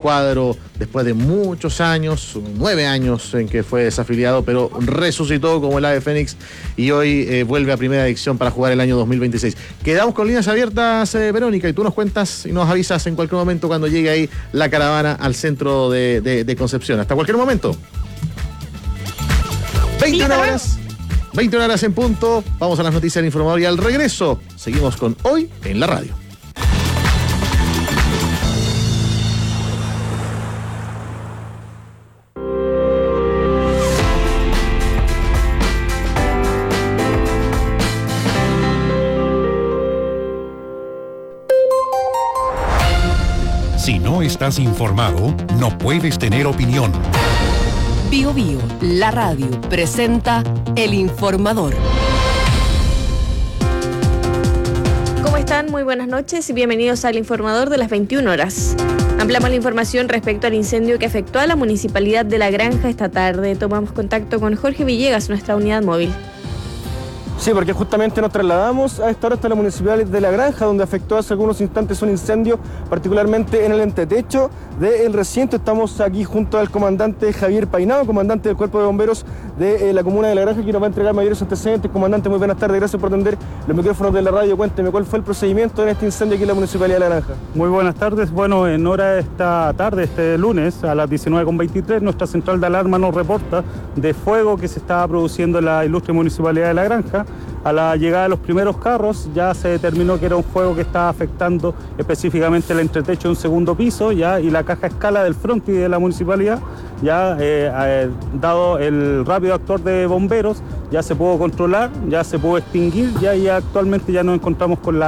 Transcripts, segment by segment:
cuadro después de muchos años, 9 años en que fue desafiliado, pero resucitó como el ave fénix y hoy vuelve a primera división para jugar el año 2026. Quedamos con líneas abiertas, Verónica, y tú nos cuentas y nos avisas en cualquier momento cuando llegue ahí la caravana al centro de Concepción. Hasta cualquier momento. 21 horas en punto. Vamos a las noticias del informador y al regreso seguimos con Hoy en la Radio. Si no estás informado, no puedes tener opinión. Bio Bio, la radio, presenta El Informador. ¿Cómo están? Muy buenas noches y bienvenidos al Informador de las 21 horas. Ampliamos la información respecto al incendio que afectó a la municipalidad de La Granja esta tarde. Tomamos contacto con Jorge Villegas, nuestra unidad móvil. Sí, porque justamente nos trasladamos a esta hora hasta la municipalidad de La Granja, donde afectó hace algunos instantes un incendio, particularmente en el entretecho del recinto. Estamos aquí junto al comandante Javier Painado, comandante del Cuerpo de Bomberos de la comuna de La Granja, que nos va a entregar mayores antecedentes. Comandante, muy buenas tardes, gracias por atender los micrófonos de la radio. Cuénteme, ¿cuál fue el procedimiento en este incendio aquí en la municipalidad de La Granja? Muy buenas tardes. Bueno, en hora de esta tarde, este lunes, a las 19:23, nuestra central de alarma nos reporta de fuego que se estaba produciendo en la ilustre municipalidad de La Granja. A la llegada de los primeros carros ya se determinó que era un fuego que estaba afectando específicamente el entretecho de un segundo piso ya, y la caja escala del frontis de la municipalidad. Ya dado el rápido actuar de bomberos, ya se pudo controlar, ya se pudo extinguir ya, y actualmente ya nos encontramos con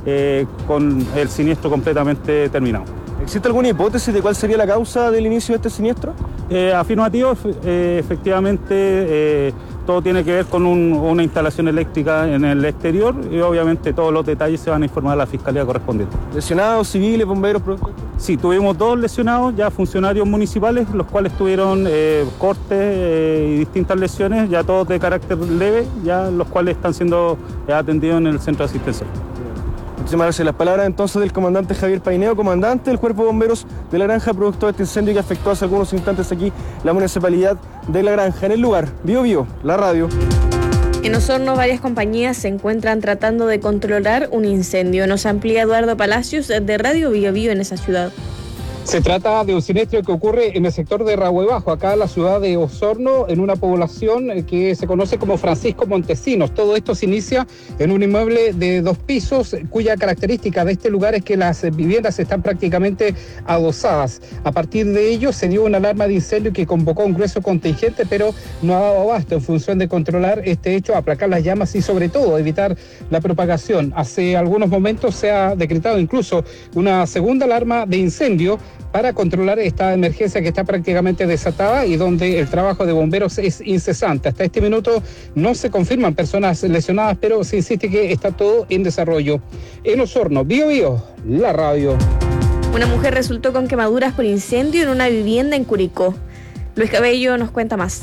el siniestro completamente terminado. ¿Existe alguna hipótesis de cuál sería la causa del inicio de este siniestro? Afirmativo, efectivamente, todo tiene que ver con una instalación eléctrica en el exterior y obviamente todos los detalles se van a informar a la fiscalía correspondiente. ¿Lesionados, civiles, bomberos? Sí, tuvimos 2 lesionados, ya funcionarios municipales, los cuales tuvieron cortes y distintas lesiones, ya todos de carácter leve, ya los cuales están siendo atendidos en el centro de asistencia. Muchísimas gracias. Las palabras entonces del comandante Javier Paineo, comandante del Cuerpo de Bomberos de La Granja, producto de este incendio que afectó hace algunos instantes aquí la municipalidad de La Granja. En el lugar, Bio Bio, la radio. En Osorno, varias compañías se encuentran tratando de controlar un incendio. Nos amplía Eduardo Palacios de Radio Bio Bio en esa ciudad. Se trata de un siniestro que ocurre en el sector de Rahue Bajo, acá en la ciudad de Osorno, en una población que se conoce como Francisco Montesinos. Todo esto se inicia en un inmueble de 2 pisos, cuya característica de este lugar es que las viviendas están prácticamente adosadas. A partir de ello se dio una alarma de incendio que convocó un grueso contingente, pero no ha dado abasto en función de controlar este hecho, aplacar las llamas y sobre todo evitar la propagación. Hace algunos momentos se ha decretado incluso una segunda alarma de incendio para controlar esta emergencia que está prácticamente desatada y donde el trabajo de bomberos es incesante. Hasta este minuto no se confirman personas lesionadas, pero se insiste que está todo en desarrollo. En Osorno, Bio Bio, la radio. Una mujer resultó con quemaduras por incendio en una vivienda en Curicó. Luis Cabello nos cuenta más.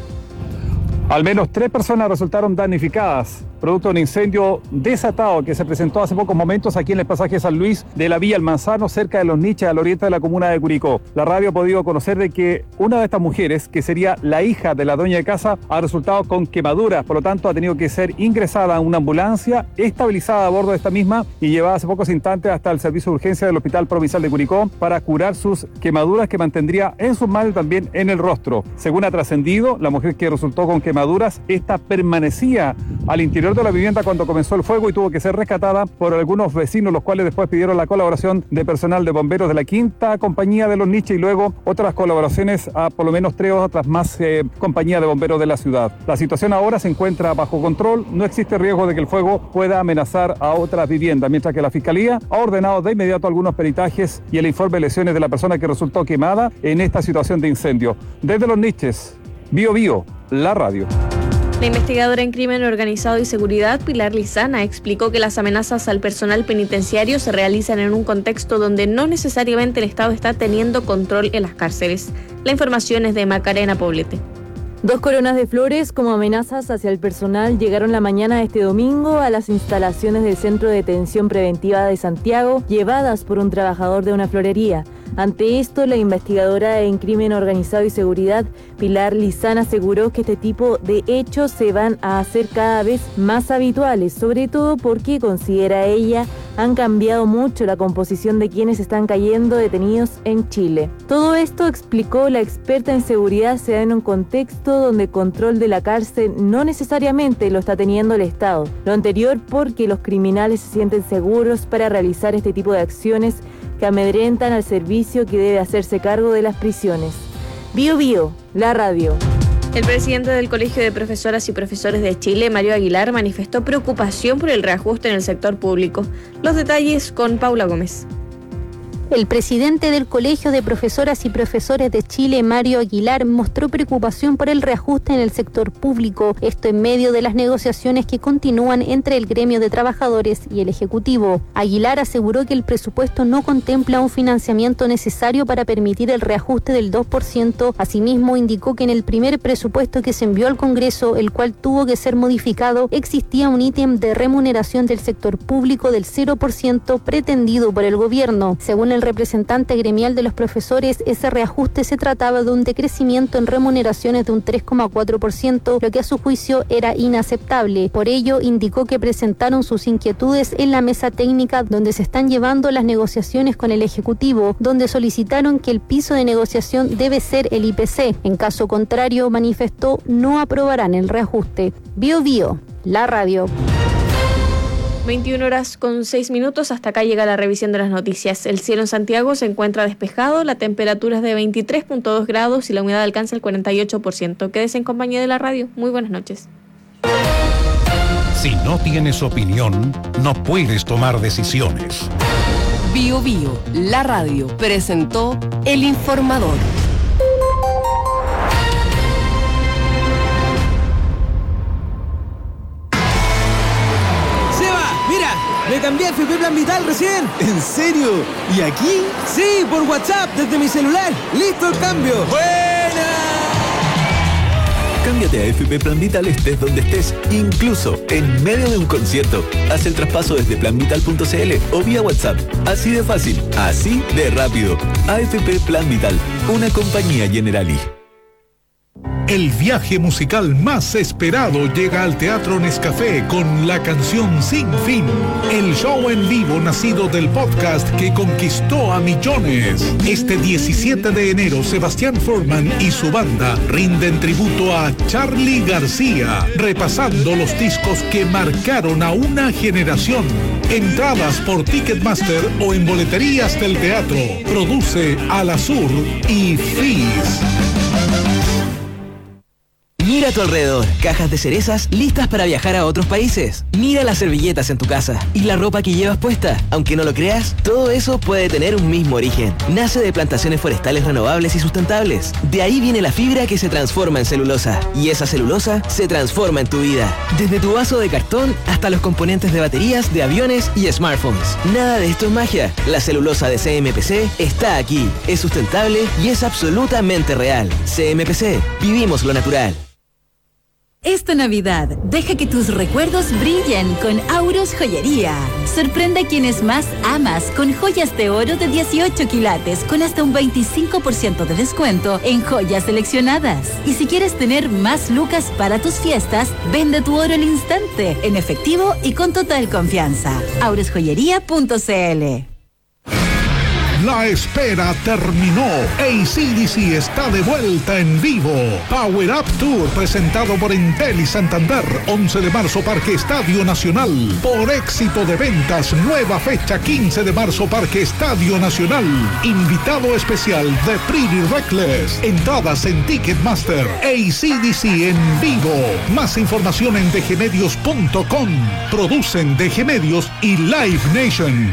Al menos 3 personas resultaron damnificadas, producto de un incendio desatado que se presentó hace pocos momentos aquí en el pasaje San Luis de la Villa El Manzano, cerca de Los Niches, al oriente de la comuna de Curicó. La radio ha podido conocer de que una de estas mujeres, que sería la hija de la dueña de casa, ha resultado con quemaduras, por lo tanto ha tenido que ser ingresada a una ambulancia, estabilizada a bordo de esta misma y llevada hace pocos instantes hasta el servicio de urgencia del Hospital Provincial de Curicó para curar sus quemaduras que mantendría en sus manos y también en el rostro. Según ha trascendido, la mujer que resultó con quemaduras, esta permanecía al interior de la vivienda cuando comenzó el fuego y tuvo que ser rescatada por algunos vecinos, los cuales después pidieron la colaboración de personal de bomberos de la 5ª compañía de Los Niches y luego otras colaboraciones a por lo menos 3 otras más compañías de bomberos de la ciudad. La situación ahora se encuentra bajo control, no existe riesgo de que el fuego pueda amenazar a otras viviendas, mientras que la Fiscalía ha ordenado de inmediato algunos peritajes y el informe de lesiones de la persona que resultó quemada en esta situación de incendio. Desde Los Niches, Bio Bio, la radio. La investigadora en crimen organizado y seguridad, Pilar Lizana, explicó que las amenazas al personal penitenciario se realizan en un contexto donde no necesariamente el Estado está teniendo control en las cárceles. La información es de Macarena Poblete. 2 coronas de flores como amenazas hacia el personal llegaron la mañana de este domingo a las instalaciones del Centro de Detención Preventiva de Santiago, llevadas por un trabajador de una florería. Ante esto, la investigadora en crimen organizado y seguridad, Pilar Lizana, aseguró que este tipo de hechos se van a hacer cada vez más habituales, sobre todo porque, considera ella, han cambiado mucho la composición de quienes están cayendo detenidos en Chile. Todo esto, explicó la experta en seguridad, se da en un contexto donde el control de la cárcel no necesariamente lo está teniendo el Estado. Lo anterior porque los criminales se sienten seguros para realizar este tipo de acciones que amedrentan al servicio que debe hacerse cargo de las prisiones. Bío Bío, la radio. El presidente del Colegio de Profesoras y Profesores de Chile, Mario Aguilar, manifestó preocupación por el reajuste en el sector público. Los detalles con Paula Gómez. El presidente del Colegio de Profesoras y Profesores de Chile, Mario Aguilar, mostró preocupación por el reajuste en el sector público, esto en medio de las negociaciones que continúan entre el gremio de trabajadores y el Ejecutivo. Aguilar aseguró que el presupuesto no contempla un financiamiento necesario para permitir el reajuste del 2%. Asimismo, indicó que en el primer presupuesto que se envió al Congreso, el cual tuvo que ser modificado, existía un ítem de remuneración del sector público del 0% pretendido por el gobierno. Según el representante gremial de los profesores, ese reajuste se trataba de un decrecimiento en remuneraciones de un 3,4%, lo que a su juicio era inaceptable. Por ello, indicó que presentaron sus inquietudes en la mesa técnica donde se están llevando las negociaciones con el Ejecutivo, donde solicitaron que el piso de negociación debe ser el IPC. En caso contrario, manifestó, no aprobarán el reajuste. Bío Bío, la radio. 21:06. Hasta acá llega la revisión de las noticias. El cielo en Santiago se encuentra despejado, la temperatura es de 23.2 grados y la humedad alcanza el 48%. Quédese en compañía de la radio. Muy buenas noches. Si no tienes opinión, no puedes tomar decisiones. Bío Bío, la radio, presentó El Informador. Me cambié a FP Plan Vital recién. ¿En serio? ¿Y aquí? Sí, por WhatsApp, desde mi celular. ¡Listo el cambio! ¡Buena! Cámbiate a FP Plan Vital estés donde estés, incluso en medio de un concierto. Haz el traspaso desde planvital.cl o vía WhatsApp. Así de fácil, así de rápido. AFP Plan Vital, una compañía Generali. El viaje musical más esperado llega al Teatro Nescafé con la canción Sin Fin, el show en vivo nacido del podcast que conquistó a millones. Este 17 de enero, Sebastián Forman y su banda rinden tributo a Charly García, repasando los discos que marcaron a una generación. Entradas por Ticketmaster o en boleterías del teatro. Produce Alasur y Fizz. Mira a tu alrededor, cajas de cerezas listas para viajar a otros países. Mira las servilletas en tu casa y la ropa que llevas puesta. Aunque no lo creas, todo eso puede tener un mismo origen. Nace de plantaciones forestales renovables y sustentables. De ahí viene la fibra que se transforma en celulosa. Y esa celulosa se transforma en tu vida. Desde tu vaso de cartón hasta los componentes de baterías, de aviones y smartphones. Nada de esto es magia. La celulosa de CMPC está aquí. Es sustentable y es absolutamente real. CMPC. Vivimos lo natural. Esta Navidad, deja que tus recuerdos brillen con Auros Joyería. Sorprende a quienes más amas con joyas de oro de 18 quilates con hasta un 25% de descuento en joyas seleccionadas. Y si quieres tener más lucas para tus fiestas, vende tu oro al instante, en efectivo y con total confianza. aurosjoyería.cl. La espera terminó. AC/DC está de vuelta en vivo. Power Up Tour presentado por Entel y Santander. 11 de marzo Parque Estadio Nacional. Por éxito de ventas, nueva fecha 15 de marzo Parque Estadio Nacional. Invitado especial de Pretty Reckless. Entradas en Ticketmaster. AC/DC en vivo. Más información en dgmedios.com. Producen DG Medios y Live Nation.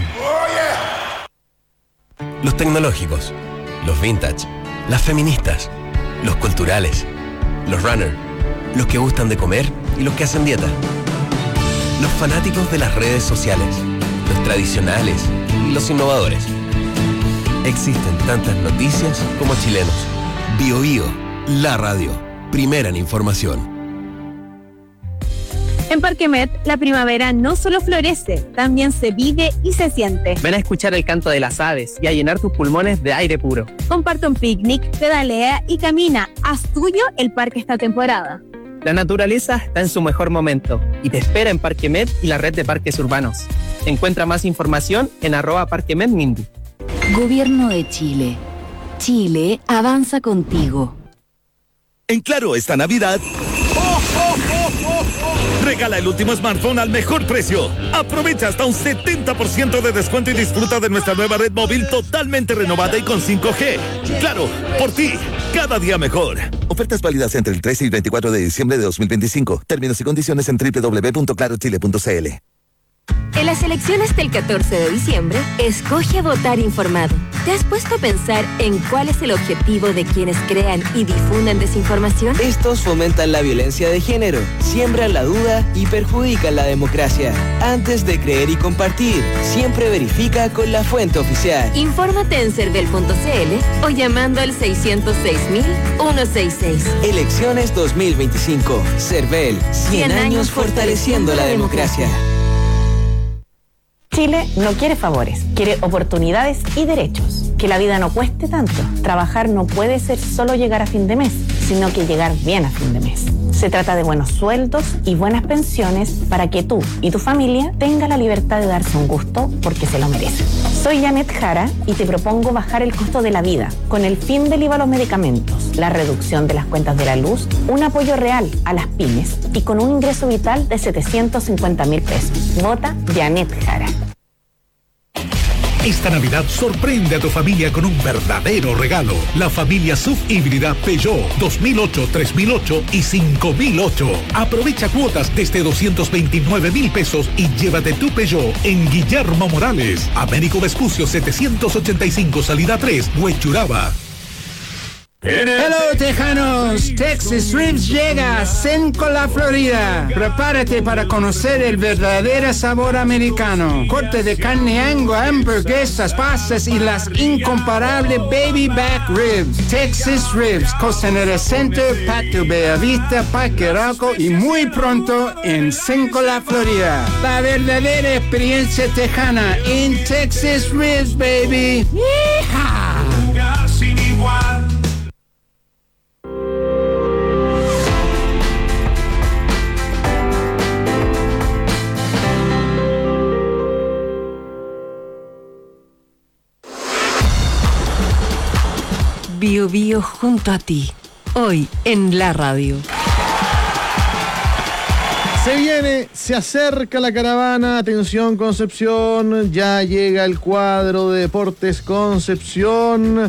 Los tecnológicos, los vintage, las feministas, los culturales, los runners, los que gustan de comer y los que hacen dieta, los fanáticos de las redes sociales, los tradicionales y los innovadores. Existen tantas noticias como chilenos. Bío Bío, la radio, primera en información. En Parque Met, la primavera no solo florece, también se vive y se siente. Ven a escuchar el canto de las aves y a llenar tus pulmones de aire puro. Comparte un picnic, pedalea y camina. Haz tuyo el parque esta temporada. La naturaleza está en su mejor momento y te espera en Parque Met y la red de parques urbanos. Encuentra más información en @parquemetmindy. Gobierno de Chile. Chile avanza contigo. En Claro, esta Navidad, regala el último smartphone al mejor precio. Aprovecha hasta un 70% de descuento y disfruta de nuestra nueva red móvil totalmente renovada y con 5G. Claro, por ti, cada día mejor. Ofertas válidas entre el 13 y 24 de diciembre de 2025. Términos y condiciones en www.clarochile.cl. En las elecciones del 14 de diciembre, escoge votar informado. ¿Te has puesto a pensar en cuál es el objetivo de quienes crean y difunden desinformación? Estos fomentan la violencia de género, siembran la duda y perjudican la democracia. Antes de creer y compartir, siempre verifica con la fuente oficial. Infórmate en cervel.cl o llamando al 606.166. Elecciones 2025. Cervel, 100 años fortaleciendo la democracia. Chile no quiere favores, quiere oportunidades y derechos. Que la vida no cueste tanto. Trabajar no puede ser solo llegar a fin de mes, sino que llegar bien a fin de mes. Se trata de buenos sueldos y buenas pensiones para que tú y tu familia tengan la libertad de darse un gusto porque se lo merecen. Soy Janet Jara y te propongo bajar el costo de la vida con el fin del IVA a los medicamentos, la reducción de las cuentas de la luz, un apoyo real a las pymes y con un ingreso vital de 750.000 pesos. Vota Janet Jara. Esta Navidad sorprende a tu familia con un verdadero regalo. La familia SUV híbrida Peugeot 2008, 3008 y 5008. Aprovecha cuotas desde 229.000 pesos y llévate tu Peugeot en Guillermo Morales, Américo Vespucio 785, salida 3, Huechuraba. Hello, tejanos. Texas Ribs llega a Sencola, Florida. Prepárate para conocer el verdadero sabor americano. Corte de carne Angus, hamburguesas, pastas y las incomparables baby back ribs. Texas Ribs, Costanera Center, Patio Bellavista, Parque Arauco y muy pronto en Sencola, Florida. La verdadera experiencia tejana en Texas Ribs, baby. ¡Yeehaw! Bio Bio junto a ti, hoy en la radio. Se viene, se acerca la caravana, atención Concepción, ya llega el cuadro de Deportes Concepción,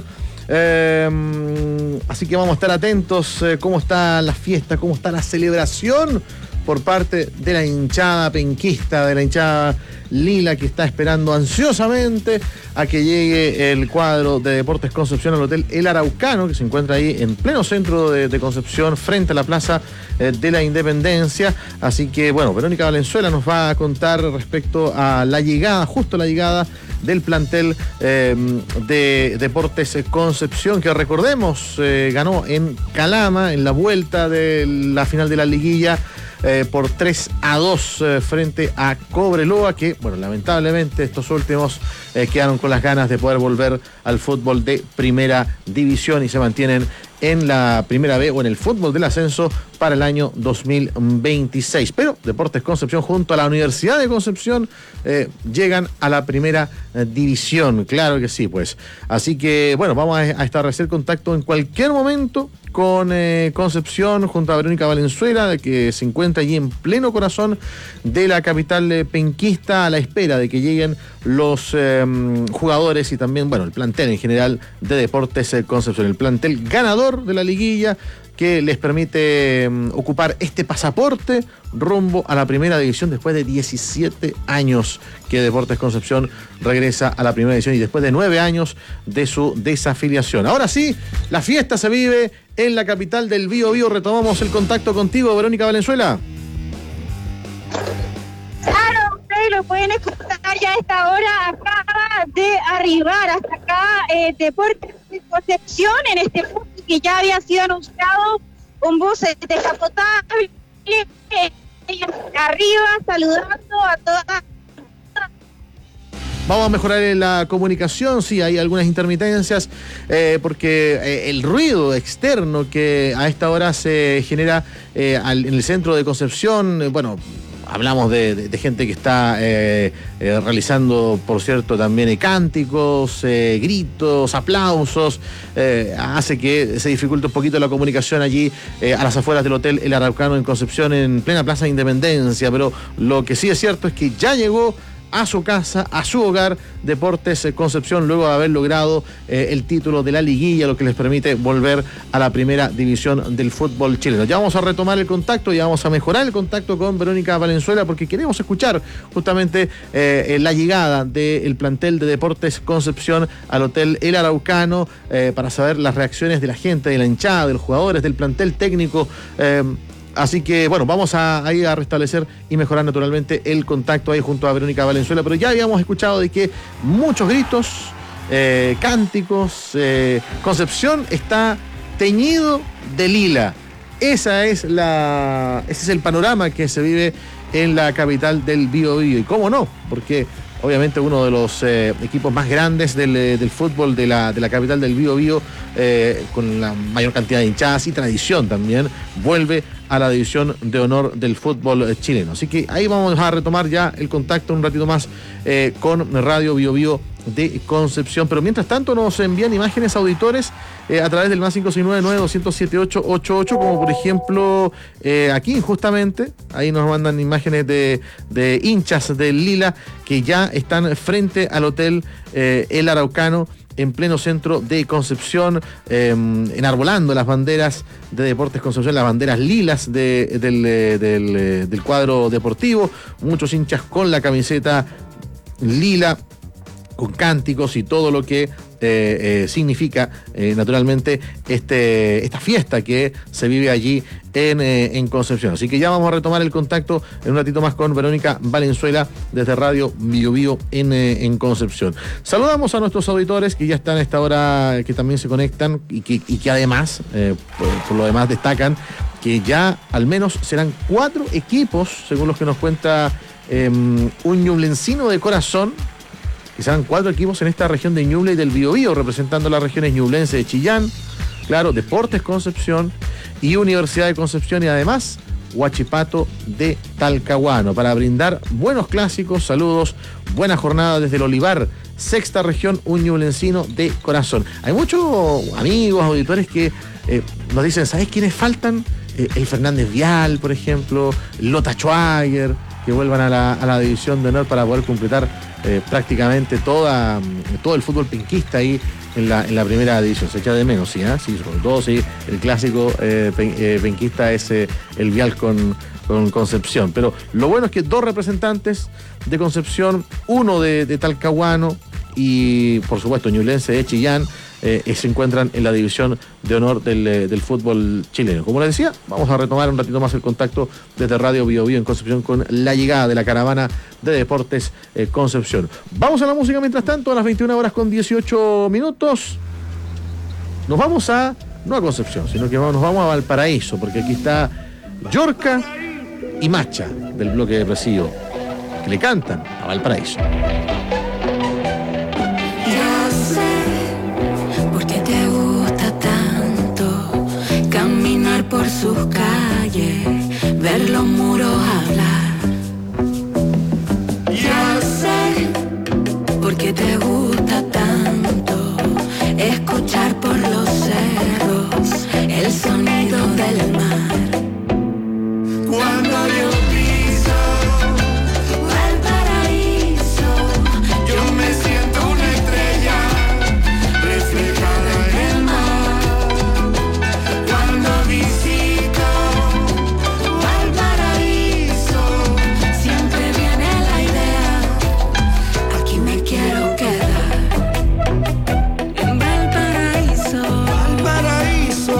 así que vamos a estar atentos, cómo está la fiesta, cómo está la celebración por parte de la hinchada penquista, de la hinchada lila que está esperando ansiosamente a que llegue el cuadro de Deportes Concepción al Hotel El Araucano, que se encuentra ahí en pleno centro de Concepción, frente a la Plaza de la Independencia. Así que, bueno, Verónica Valenzuela nos va a contar respecto a la llegada, justo la llegada del plantel de Deportes Concepción, que recordemos, ganó en Calama en la vuelta de la final de la liguilla por 3-2 frente a Cobreloa, que, bueno, lamentablemente estos últimos quedaron con las ganas de poder volver al fútbol de primera división y se mantienen en la primera B o en el fútbol del ascenso para el año 2026. Pero Deportes Concepción junto a la Universidad de Concepción llegan a la primera división, claro que sí, pues. Así que, bueno, vamos a establecer contacto en cualquier momento con Concepción junto a Verónica Valenzuela, que se encuentra allí en pleno corazón de la capital penquista, a la espera de que lleguen los jugadores y también, bueno, el plantel en general de Deportes Concepción, el plantel ganador de la liguilla que les permite ocupar este pasaporte rumbo a la primera división después de 17 años que Deportes Concepción regresa a la primera división y después de 9 años de su desafiliación. Ahora sí, la fiesta se vive en la capital del Bío Bío. Retomamos el contacto contigo, Verónica Valenzuela. Claro, ustedes lo pueden escuchar ya a esta hora. Acaba de arribar hasta acá Deportes Concepción en este punto que ya había sido anunciado con voces descapotables arriba, saludando a todas. Vamos a mejorar la comunicación, sí, hay algunas intermitencias, porque el ruido externo que a esta hora se genera en el centro de Concepción, bueno, hablamos de gente que está realizando, por cierto, también cánticos, gritos, aplausos, hace que se dificulte un poquito la comunicación allí a las afueras del Hotel El Araucano en Concepción, en plena Plaza de Independencia, pero lo que sí es cierto es que ya llegó a su casa, a su hogar, Deportes Concepción, luego de haber logrado el título de la liguilla, lo que les permite volver a la primera división del fútbol chileno. Ya vamos a retomar el contacto, ya vamos a mejorar el contacto con Verónica Valenzuela, porque queremos escuchar justamente la llegada del plantel de Deportes Concepción al Hotel El Araucano, para saber las reacciones de la gente, de la hinchada, de los jugadores, del plantel técnico. Así que, bueno, vamos a ir a restablecer y mejorar naturalmente el contacto ahí junto a Verónica Valenzuela, pero ya habíamos escuchado de que muchos gritos, cánticos, Concepción está teñido de lila. Ese es el panorama que se vive en la capital del Biobío. Y cómo no, porque obviamente uno de los equipos más grandes del fútbol de la capital del Biobío, con la mayor cantidad de hinchadas y tradición también, vuelve a la división de honor del fútbol chileno. Así que ahí vamos a retomar ya el contacto un ratito más con Radio Biobío de Concepción. Pero mientras tanto nos envían imágenes auditores a través del más 569-900-7888, como por ejemplo aquí justamente, ahí nos mandan imágenes de hinchas del Lila que ya están frente al Hotel El Araucano, en pleno centro de Concepción, enarbolando las banderas de Deportes Concepción, las banderas lilas del cuadro deportivo, muchos hinchas con la camiseta lila, con cánticos y todo lo que significa naturalmente esta fiesta que se vive allí en Concepción. Así que ya vamos a retomar el contacto en un ratito más con Verónica Valenzuela desde Radio Biobío en Concepción. Saludamos a nuestros auditores que ya están a esta hora, que también se conectan y que además, por lo demás, destacan que ya al menos serán 4 equipos, según los que nos cuenta un ñublencino de corazón, que serán 4 equipos en esta región de Ñuble y del Biobío, representando las regiones ñublense de Chillán, claro, Deportes Concepción y Universidad de Concepción, y además Huachipato de Talcahuano, para brindar buenos clásicos. Saludos, buena jornada desde el Olivar, sexta región, un ñublencino de corazón. Hay muchos amigos, auditores que nos dicen, ¿sabes quiénes faltan? El Fernández Vial, por ejemplo, Lota Schwager, que vuelvan a la división de honor para poder completar prácticamente todo el fútbol penquista ahí en la primera división. Se echa de menos, sí, sí, sobre todo sí, el clásico penquista es el Vial con Concepción. Pero lo bueno es que 2 representantes de Concepción, uno de Talcahuano y por supuesto ñublense de Chillán, se encuentran en la división de honor del fútbol chileno. Como les decía, vamos a retomar un ratito más el contacto desde Radio Biobío en Concepción con la llegada de la caravana de Deportes Concepción. Vamos a la música mientras tanto, a las 21:18. Nos vamos no a Concepción, sino que nos vamos a Valparaíso, porque aquí está Yorca y Macha del bloque depresivo, que le cantan a Valparaíso. Por sus calles, ver los muros hablar. Ya sé por qué te gusta tanto escuchar por los cerros el sonido del mar. Cuando yo piso Valparaíso, yo me siento una estrella reflejada en el mar. Cuando visito Valparaíso, siempre viene la idea, aquí me quiero quedar. En Valparaíso, Valparaíso.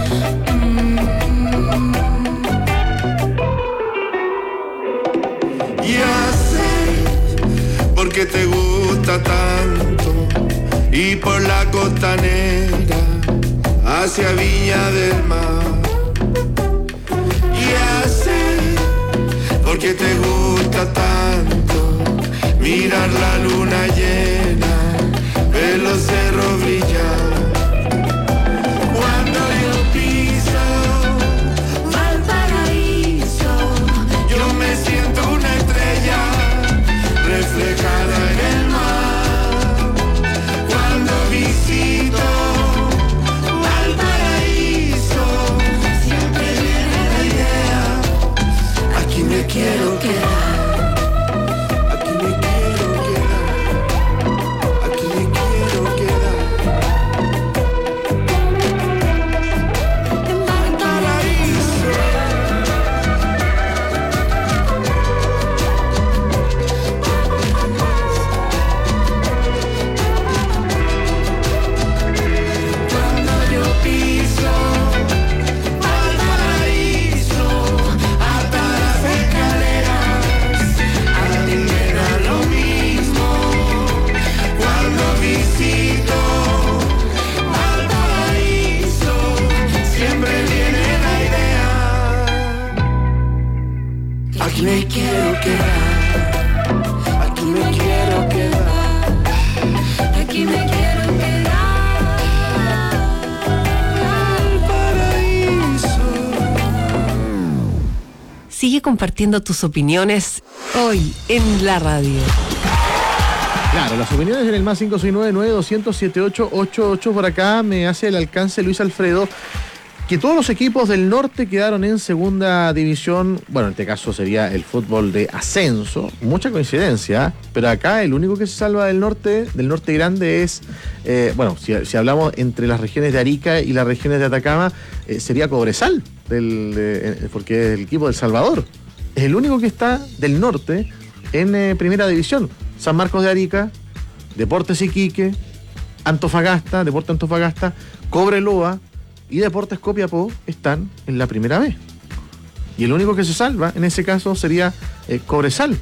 Ya sé por qué te gusta tanto y por la costanera hacia Viña del Mar. Ya sé que te gusta tanto mirar la luna llena, ver los cerros brillar. Cuando yo piso Valparaíso, yo me siento una estrella reflejada en el mar. Cuando visito Valparaíso, siempre viene la idea, aquí me quiero quedar. Aquí me quiero quedar, aquí me quiero quedar, aquí me quiero quedar, al paraíso. Sigue compartiendo tus opiniones hoy en la radio. Claro, las opiniones en el más 569-9200-7888. Por acá me hace el alcance Luis Alfredo que todos los equipos del norte quedaron en segunda división. Bueno, en este caso sería el fútbol de ascenso. Mucha coincidencia, pero acá el único que se salva del norte grande es, si hablamos entre las regiones de Arica y las regiones de Atacama, sería Cobresal, porque es el equipo del Salvador. Es el único que está del norte en primera división. San Marcos de Arica, Deportes Iquique, Antofagasta, Deportes Antofagasta, Cobreloa y Deportes Copiapó están en la primera B. Y el único que se salva en ese caso sería Cobresal.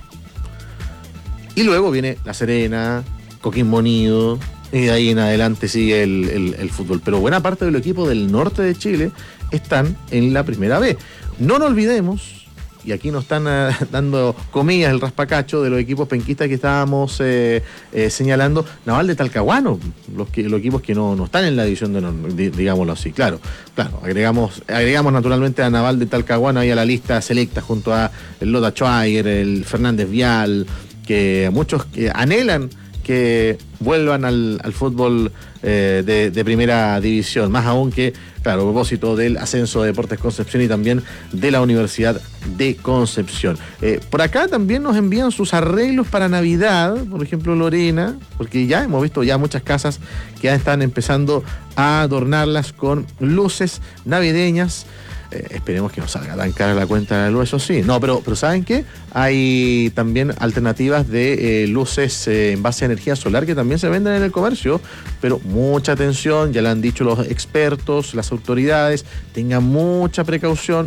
Y luego viene La Serena, Coquimbo Unido, y de ahí en adelante sigue el fútbol. Pero buena parte del equipo del norte de Chile están en la primera B. No nos olvidemos, y aquí nos están dando comillas el raspacacho de los equipos penquistas que estábamos señalando, Naval de Talcahuano, los equipos que no están en la división de honor, digámoslo así. Claro, agregamos naturalmente a Naval de Talcahuano ahí a la lista selecta junto a el Lota Schweiger, el Fernández Vial, que muchos que anhelan que vuelvan al fútbol de primera división, más aún que, claro, a propósito del ascenso de Deportes Concepción y también de la Universidad de Concepción. Por acá también nos envían sus arreglos para Navidad, por ejemplo Lorena, porque ya hemos visto ya muchas casas que ya están empezando a adornarlas con luces navideñas. Esperemos que no salga tan cara la cuenta de la luz, eso sí. No, pero ¿saben qué? Hay también alternativas de luces en base a energía solar que también se venden en el comercio, pero mucha atención, ya lo han dicho los expertos, las autoridades, tengan mucha precaución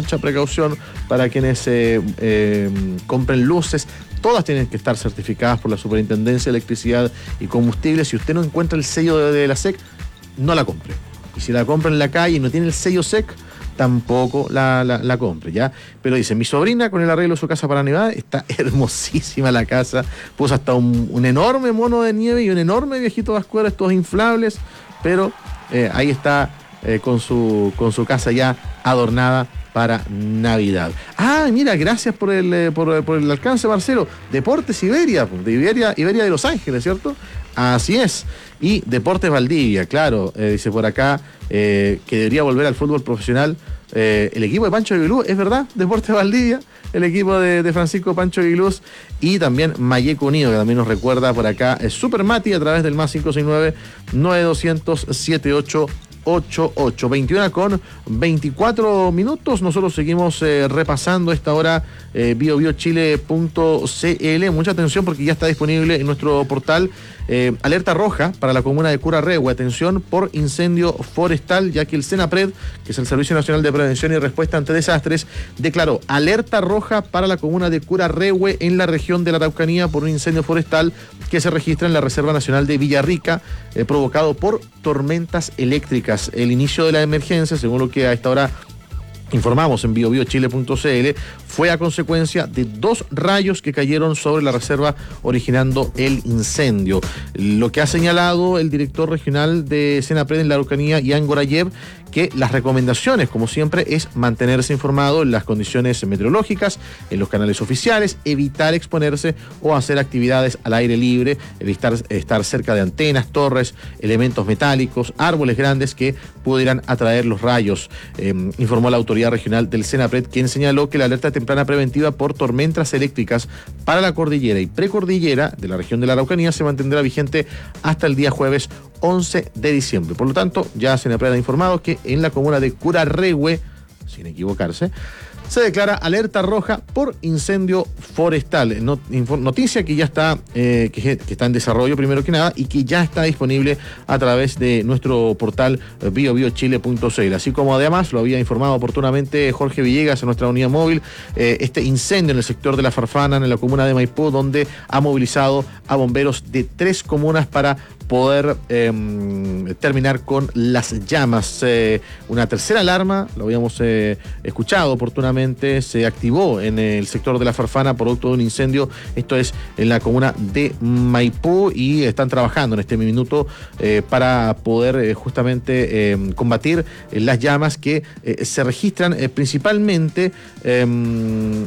para quienes compren luces. Todas tienen que estar certificadas por la Superintendencia de Electricidad y Combustible. Si usted no encuentra el sello de la SEC, no la compre. Y si la compra en la calle y no tiene el sello SEC, tampoco la compre, ¿ya? Pero dice, mi sobrina con el arreglo de su casa para Navidad, está hermosísima la casa, puso hasta un enorme mono de nieve y un enorme viejito vascuero, estos inflables, pero ahí está con su casa ya adornada para Navidad. Ah, mira, gracias por el alcance, Marcelo. Deportes Iberia, Iberia de Los Ángeles, ¿cierto? Así es. Y Deportes Valdivia, claro, dice por acá que debería volver al fútbol profesional el equipo de Pancho Aguiluz, es verdad, Deportes Valdivia, el equipo de Francisco Pancho Aguiluz, y también Mayeco Unido, que también nos recuerda por acá Super Mati a través del más 569-9200-7888. 21 con 24 minutos. Nosotros seguimos repasando esta hora biobiochile.cl. Mucha atención porque ya está disponible en nuestro portal alerta roja para la comuna de Curarrehue. Atención por incendio forestal, ya que el Senapred, que es el Servicio Nacional de Prevención y Respuesta ante Desastres, declaró alerta roja para la comuna de Curarrehue en la región de la Araucanía por un incendio forestal que se registra en la Reserva Nacional de Villarrica, provocado por tormentas eléctricas. El inicio de la emergencia, según lo que a esta hora informamos en biobiochile.cl, fue a consecuencia de 2 rayos que cayeron sobre la reserva originando el incendio. Lo que ha señalado el director regional de Senapred en la Araucanía, Ian Gorayev, que las recomendaciones, como siempre, es mantenerse informado en las condiciones meteorológicas, en los canales oficiales, evitar exponerse o hacer actividades al aire libre, estar cerca de antenas, torres, elementos metálicos, árboles grandes que pudieran atraer los rayos, informó la autoridad regional del Senapred, quien señaló que la alerta temprana preventiva por tormentas eléctricas para la cordillera y precordillera de la región de la Araucanía se mantendrá vigente hasta el día jueves 11 de diciembre. Por lo tanto, ya Senapred ha informado que en la comuna de Curarrehue, sin equivocarse, se declara alerta roja por incendio forestal. Noticia que ya está, que está en desarrollo primero que nada y que ya está disponible a través de nuestro portal biobiochile.cl. Así como además lo había informado oportunamente Jorge Villegas en nuestra unidad móvil, este incendio en el sector de La Farfana, en la comuna de Maipú, donde ha movilizado a bomberos de 3 comunas para poder terminar con las llamas. Una tercera alarma, lo habíamos escuchado oportunamente, se activó en el sector de La Farfana producto de un incendio, esto es en la comuna de Maipú, y están trabajando en este minuto para poder justamente combatir las llamas que se registran principalmente, en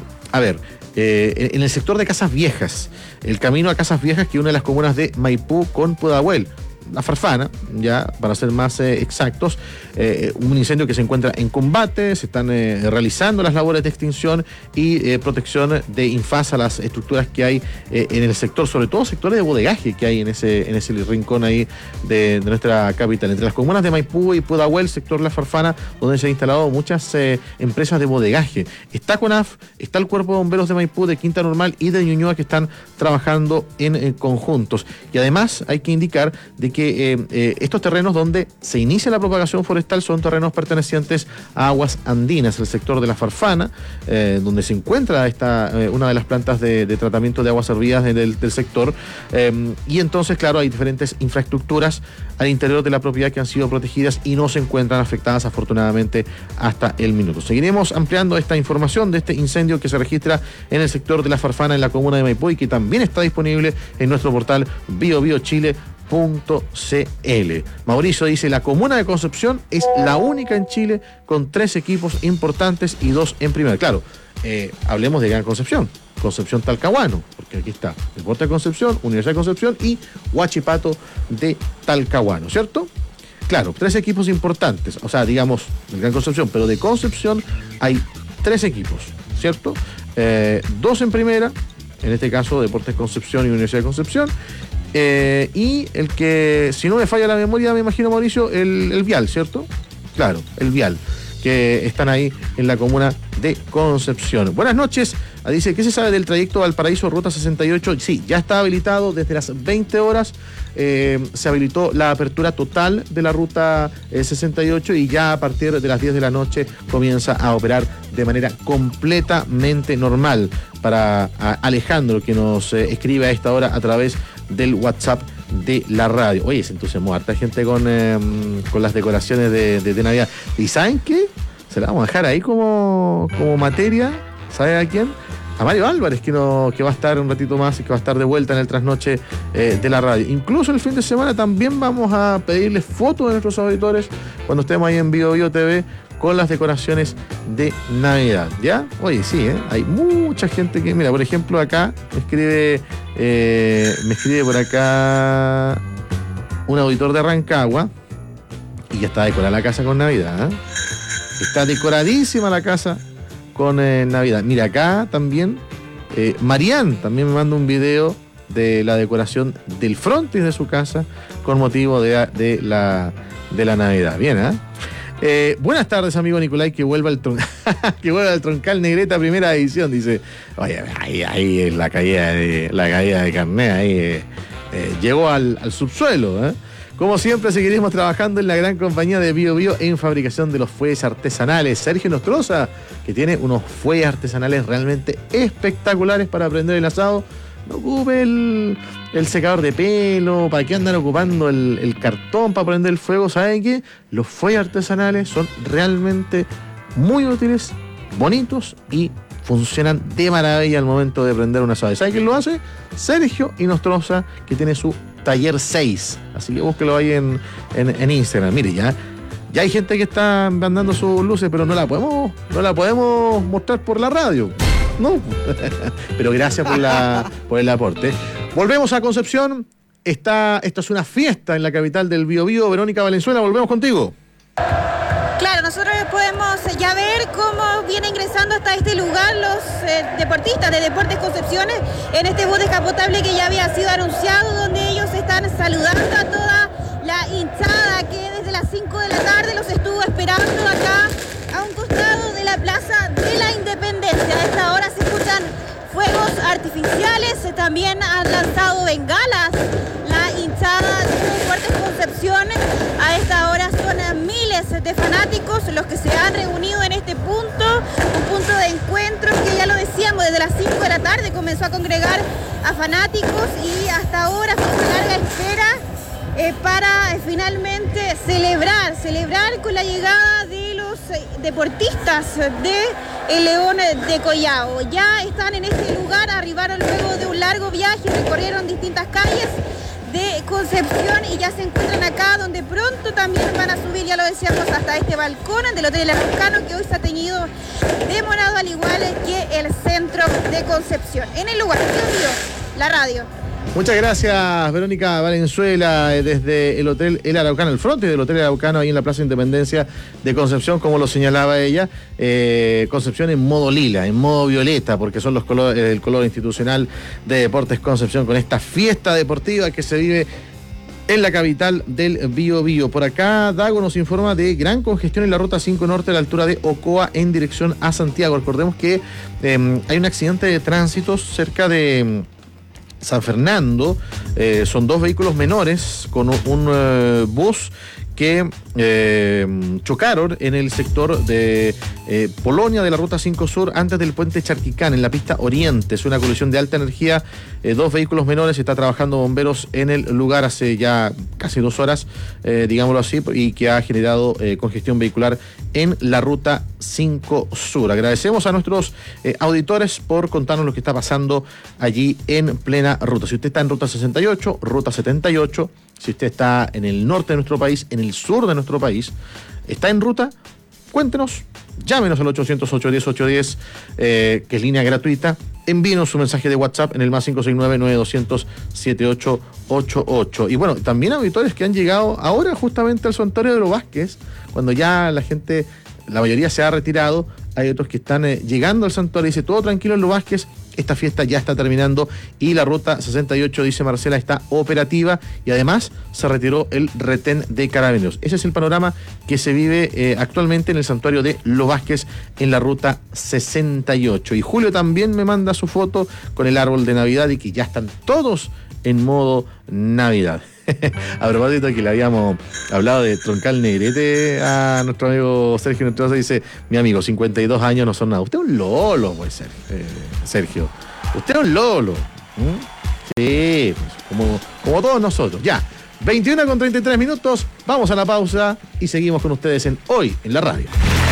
el sector de Casas Viejas, el camino a Casas Viejas que une las comunas de Maipú con Pudahuel. La Farfana, ya para ser más exactos, un incendio que se encuentra en combate, se están realizando las labores de extinción y protección de infaz a las estructuras que hay en el sector, sobre todo sectores de bodegaje que hay en ese rincón ahí de nuestra capital. Entre las comunas de Maipú y Pudahuel, sector La Farfana, donde se han instalado muchas empresas de bodegaje. Está CONAF, está el Cuerpo de Bomberos de Maipú, de Quinta Normal y de Ñuñoa, que están trabajando en conjuntos. Y además hay que indicar de que estos terrenos donde se inicia la propagación forestal son terrenos pertenecientes a aguas andinas, el sector de La Farfana, donde se encuentra una de las plantas de tratamiento de aguas hervidas del sector, y entonces, claro, hay diferentes infraestructuras al interior de la propiedad que han sido protegidas y no se encuentran afectadas, afortunadamente, hasta el minuto. Seguiremos ampliando esta información de este incendio que se registra en el sector de La Farfana, en la comuna de Maipú, y que también está disponible en nuestro portal biobiochile.cl. Mauricio dice: la comuna de Concepción es la única en Chile con 3 equipos importantes y 2 en primera. Claro, hablemos de Gran Concepción, Concepción Talcahuano, porque aquí está Deportes de Concepción, Universidad de Concepción y Huachipato de Talcahuano, ¿cierto? Claro, 3 equipos importantes, o sea, digamos, del Gran Concepción, pero de Concepción hay 3 equipos, ¿cierto? 2 en primera, en este caso Deportes Concepción y Universidad de Concepción. Y el que, si no me falla la memoria, me imagino, Mauricio, el Vial, ¿cierto? Claro, el Vial, que están ahí en la comuna de Concepción. Buenas noches. Dice: ¿qué se sabe del trayecto Valparaíso Ruta 68? Sí, ya está habilitado desde las 20 horas. Se habilitó la apertura total de la Ruta 68 y ya a partir de las 10 de la noche comienza a operar de manera completamente normal. Para Alejandro, que nos escribe a esta hora a través del WhatsApp de la radio. Oye, se entusiasmó harta gente con las decoraciones de Navidad. ¿Y saben qué? Se la vamos a dejar ahí como materia. ¿Saben a quién? A Mario Álvarez, que va a estar un ratito más y que va a estar de vuelta en el trasnoche de la radio. Incluso el fin de semana también vamos a pedirles fotos de nuestros auditores cuando estemos ahí en Bio TV con las decoraciones de Navidad, ¿ya? Oye, sí, hay mucha gente que, mira, por ejemplo, acá me escribe por acá un auditor de Rancagua y ya está decorada la casa con Navidad, ¿eh? Está decoradísima la casa con Navidad. Mira, acá también Marian también me manda un video de la decoración del frontis de su casa con motivo de la Navidad. Bien, ¿eh? Buenas tardes, amigo Nicolai, que vuelva al Troncal Negreta primera edición, dice. Oye, ahí es la caída de carné, ahí llegó al subsuelo, ¿eh? Como siempre, seguiremos trabajando en la gran compañía de Bio en fabricación de los fuelles artesanales. Sergio Nostroza, que tiene unos fuelles artesanales realmente espectaculares para prender el asado. No ocupe el secador de pelo. ¿Para qué andan ocupando el cartón para prender el fuego? ¿Saben qué? Los fuelles artesanales son realmente muy útiles, bonitos y funcionan de maravilla al momento de prender una asado. ¿Sabe quién lo hace? Sergio Inostroza, que tiene su taller 6. Así que búsquelo ahí en Instagram. Mire, ya hay gente que está mandando sus luces, pero no la podemos mostrar por la radio. No. Pero gracias por el aporte. Volvemos a Concepción. Esto es una fiesta en la capital del Biobío. Verónica Valenzuela, volvemos contigo. Claro, nosotros podemos ya ver cómo viene ingresando hasta este lugar los deportistas de Deportes Concepción en este bus descapotable que ya había sido anunciado, donde ellos están saludando a toda la hinchada que desde las 5 de la tarde los estuvo esperando acá a un costado de la Plaza de la Independencia. A esta hora se escuchan fuegos artificiales, también han lanzado bengalas la hinchada de Deportes Concepción. A esta hora son miles de fanáticos los que se han reunido en este punto, un punto de encuentro que ya lo decíamos, desde las 5 de la tarde comenzó a congregar a fanáticos y hasta ahora fue una larga espera para finalmente celebrar con la llegada de los deportistas de el León de Collao. Ya están en este lugar, arribaron luego de un largo viaje, recorrieron distintas calles de Concepción y ya se encuentran acá, donde pronto también van a subir, ya lo decíamos, hasta este balcón del Hotel El Araucano, que hoy se ha teñido de morado, al igual que el centro de Concepción. En el lugar, la radio. Muchas gracias, Verónica Valenzuela, desde el Hotel El Araucano, el fronte del Hotel El Araucano, ahí en la Plaza Independencia de Concepción, como lo señalaba ella. Concepción en modo lila, en modo violeta, porque son los colores, el color institucional de Deportes Concepción, con esta fiesta deportiva que se vive en la capital del Biobío. Por acá, Dago nos informa de gran congestión en la ruta 5 Norte a la altura de Ocoa en dirección a Santiago. Recordemos que hay un accidente de tránsito cerca de San Fernando. Son dos vehículos menores con un bus que chocaron en el sector de Polonia de la Ruta 5 Sur, antes del puente Charquicán, en la pista Oriente. Es una colisión de alta energía, dos vehículos menores. Está trabajando bomberos en el lugar hace ya casi 2 horas, digámoslo así, y que ha generado congestión vehicular en la Ruta 5 Sur. Agradecemos a nuestros auditores por contarnos lo que está pasando allí en plena ruta. Si usted está en Ruta 68, Ruta 78, si usted está en el norte de nuestro país, en el sur de nuestro país, está en ruta, cuéntenos, llámenos al 800-810-810, que es línea gratuita. Envíenos su mensaje de WhatsApp en el más 569-9200-7888. Y bueno, también auditores que han llegado ahora justamente al santuario de los Vázquez, cuando ya la gente, la mayoría se ha retirado. Hay otros que están llegando al santuario y dice, todo tranquilo en los Vázquez, esta fiesta ya está terminando y la Ruta 68, dice Marcela, está operativa y además se retiró el retén de carabineros. Ese es el panorama que se vive actualmente en el santuario de Los Vázquez en la Ruta 68. Y Julio también me manda su foto con el árbol de Navidad y que ya están todos en modo Navidad. A propósito que le habíamos hablado de Troncal Negrete a nuestro amigo Sergio Nestroza, dice, mi amigo, 52 años no son nada. Usted es un lolo, pues, Sergio. Usted es un lolo. Sí, pues, como todos nosotros. Ya, 21:33, vamos a la pausa y seguimos con ustedes en Hoy en la Radio.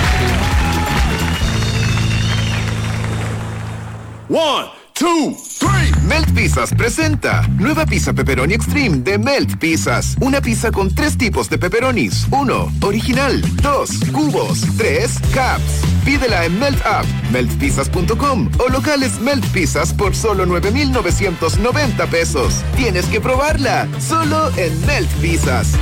1, 2, 3. Melt Pizzas presenta nueva pizza pepperoni extreme de Melt Pizzas. Una pizza con 3 tipos de pepperonis. 1, original. 2, cubos. 3, caps. Pídela en Melt App, meltpizzas.com o locales Melt Pizzas por solo 9,990 pesos. Tienes que probarla, solo en Melt Pizzas.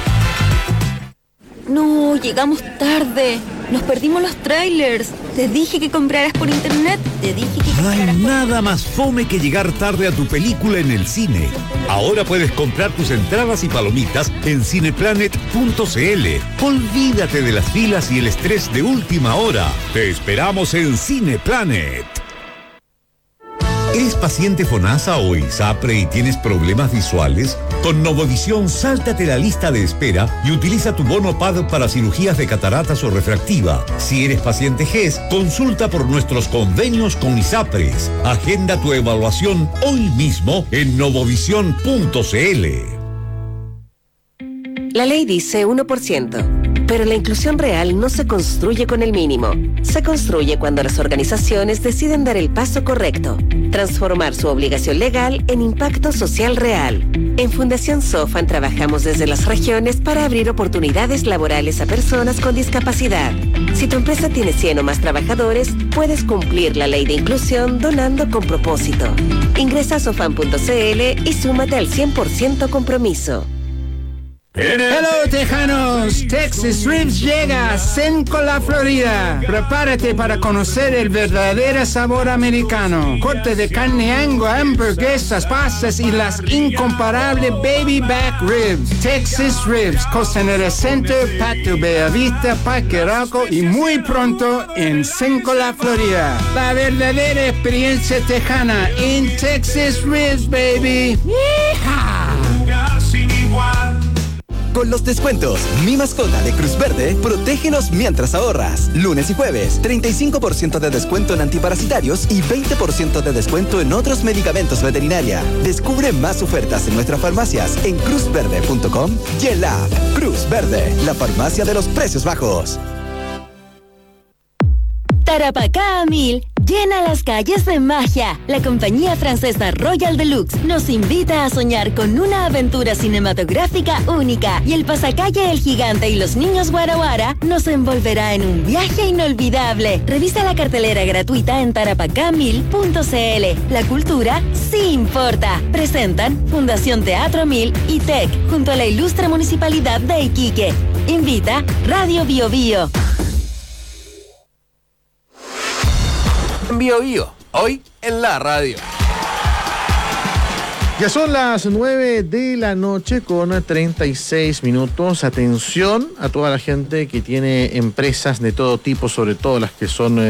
No, llegamos tarde. Nos perdimos los trailers. Te dije que compraras por internet. No hay nada más fome que llegar tarde a tu película en el cine. Ahora puedes comprar tus entradas y palomitas en cineplanet.cl. Olvídate de las filas y el estrés de última hora. Te esperamos en Cineplanet. ¿Eres paciente FONASA o ISAPRE y tienes problemas visuales? Con Novovisión, sáltate la lista de espera y utiliza tu bono PAD para cirugías de cataratas o refractiva. Si eres paciente GES, consulta por nuestros convenios con ISAPRES. Agenda tu evaluación hoy mismo en novovision.cl. La ley dice 1%. Pero la inclusión real no se construye con el mínimo. Se construye cuando las organizaciones deciden dar el paso correcto, transformar su obligación legal en impacto social real. En Fundación Sofan trabajamos desde las regiones para abrir oportunidades laborales a personas con discapacidad. Si tu empresa tiene 100 o más trabajadores, puedes cumplir la ley de inclusión donando con propósito. Ingresa a sofan.cl y súmate al 100% compromiso. Hello, tejanos. Texas Ribs llega a Sencola, Florida. Prepárate para conocer el verdadero sabor americano. Corte de carne Angus, hamburguesas, pastas y las incomparables baby back ribs. Texas Ribs, Costanera Center, Patio Bellavista, Parque Arauco y muy pronto en Sencola, Florida. La verdadera experiencia tejana en Texas Ribs, baby. ¡Yeehaw! Con los descuentos Mi Mascota de Cruz Verde, protégenos mientras ahorras. Lunes y jueves, 35% de descuento en antiparasitarios y 20% de descuento en otros medicamentos veterinaria. Descubre más ofertas en nuestras farmacias en cruzverde.com y en la app Cruz Verde, la farmacia de los precios bajos. Tarapacá a 1000 llena las calles de magia. La compañía francesa Royal Deluxe nos invita a soñar con una aventura cinematográfica única y el pasacalle El Gigante y los Niños Guara Guara nos envolverá en un viaje inolvidable. Revisa la cartelera gratuita en tarapacá1000.cl. La cultura sí importa. Presentan Fundación Teatro 1000 y TEC junto a la ilustre Municipalidad de Iquique. Invita Radio Bio Bio. Bio Bio, hoy en la radio. Ya son las 9 de la noche con 36 minutos. Atención a toda la gente que tiene empresas de todo tipo, sobre todo los que son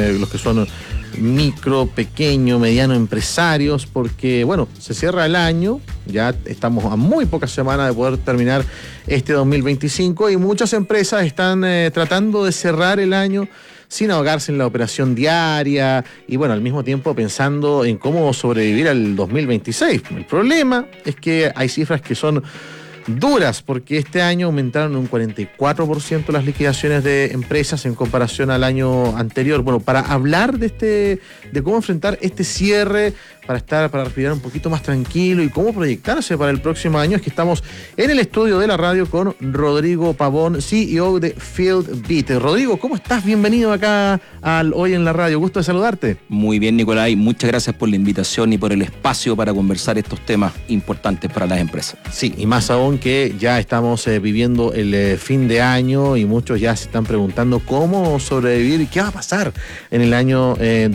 micro, pequeño, mediano empresarios, porque bueno, se cierra el año, ya estamos a muy pocas semanas de poder terminar este 2025 y muchas empresas están tratando de cerrar el año sin ahogarse en la operación diaria y bueno, al mismo tiempo pensando en cómo sobrevivir al 2026. El problema es que hay cifras que son duras porque este año aumentaron un 44% las liquidaciones de empresas en comparación al año anterior. Bueno, para hablar de cómo enfrentar este cierre, para respirar un poquito más tranquilo y cómo proyectarse para el próximo año, es que estamos en el estudio de la radio con Rodrigo Pavón, CEO de FieldBeat. Rodrigo, ¿cómo estás? Bienvenido acá al Hoy en la Radio. Gusto de saludarte. Muy bien, Nicolai. Muchas gracias por la invitación y por el espacio para conversar estos temas importantes para las empresas. Sí, y más aún que ya estamos viviendo el fin de año y muchos ya se están preguntando cómo sobrevivir y qué va a pasar en el año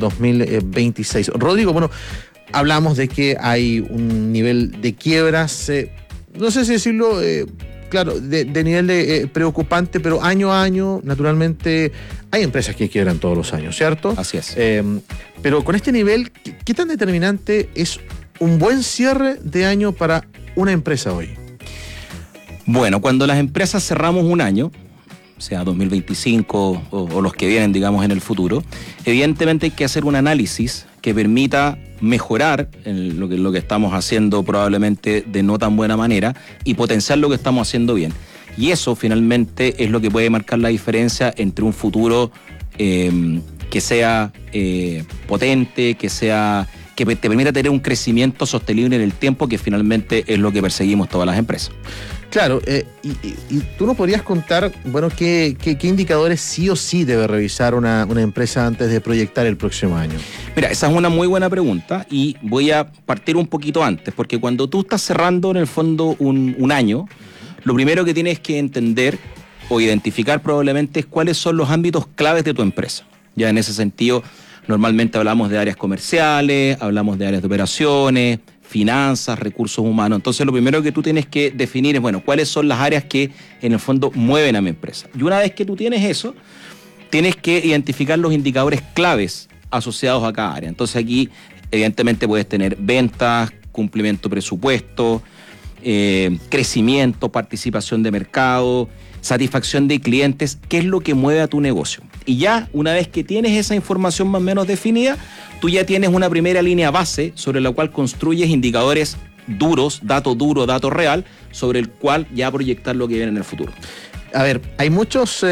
2026. Rodrigo, bueno, hablamos de que hay un nivel de quiebras, no sé si decirlo, claro, de nivel de preocupante, pero año a año, naturalmente, hay empresas que quiebran todos los años, ¿cierto? Así es. Pero con este nivel, ¿qué tan determinante es un buen cierre de año para una empresa hoy? Bueno, cuando las empresas cerramos un año, sea 2025 o los que vienen, digamos, en el futuro, evidentemente hay que hacer un análisis que permita mejorar en lo que estamos haciendo probablemente de no tan buena manera y potenciar lo que estamos haciendo bien. Y eso finalmente es lo que puede marcar la diferencia entre un futuro que sea potente, que te permita tener un crecimiento sostenible en el tiempo, que finalmente es lo que perseguimos todas las empresas. Claro, y tú nos podrías contar, bueno, qué indicadores sí o sí debe revisar una empresa antes de proyectar el próximo año. Mira, esa es una muy buena pregunta y voy a partir un poquito antes, porque cuando tú estás cerrando en el fondo un año, lo primero que tienes que entender o identificar probablemente es cuáles son los ámbitos claves de tu empresa. Ya en ese sentido, normalmente hablamos de áreas comerciales, hablamos de áreas de operaciones, finanzas, recursos humanos. Entonces lo primero que tú tienes que definir es, bueno, cuáles son las áreas que en el fondo mueven a mi empresa. Y una vez que tú tienes eso, tienes que identificar los indicadores claves asociados a cada área. Entonces aquí evidentemente puedes tener ventas, cumplimiento de presupuesto, crecimiento, participación de mercado, satisfacción de clientes, qué es lo que mueve a tu negocio. Y ya una vez que tienes esa información más o menos definida, tú ya tienes una primera línea base sobre la cual construyes indicadores duros, dato duro, dato real, sobre el cual ya proyectar lo que viene en el futuro. A ver, hay muchas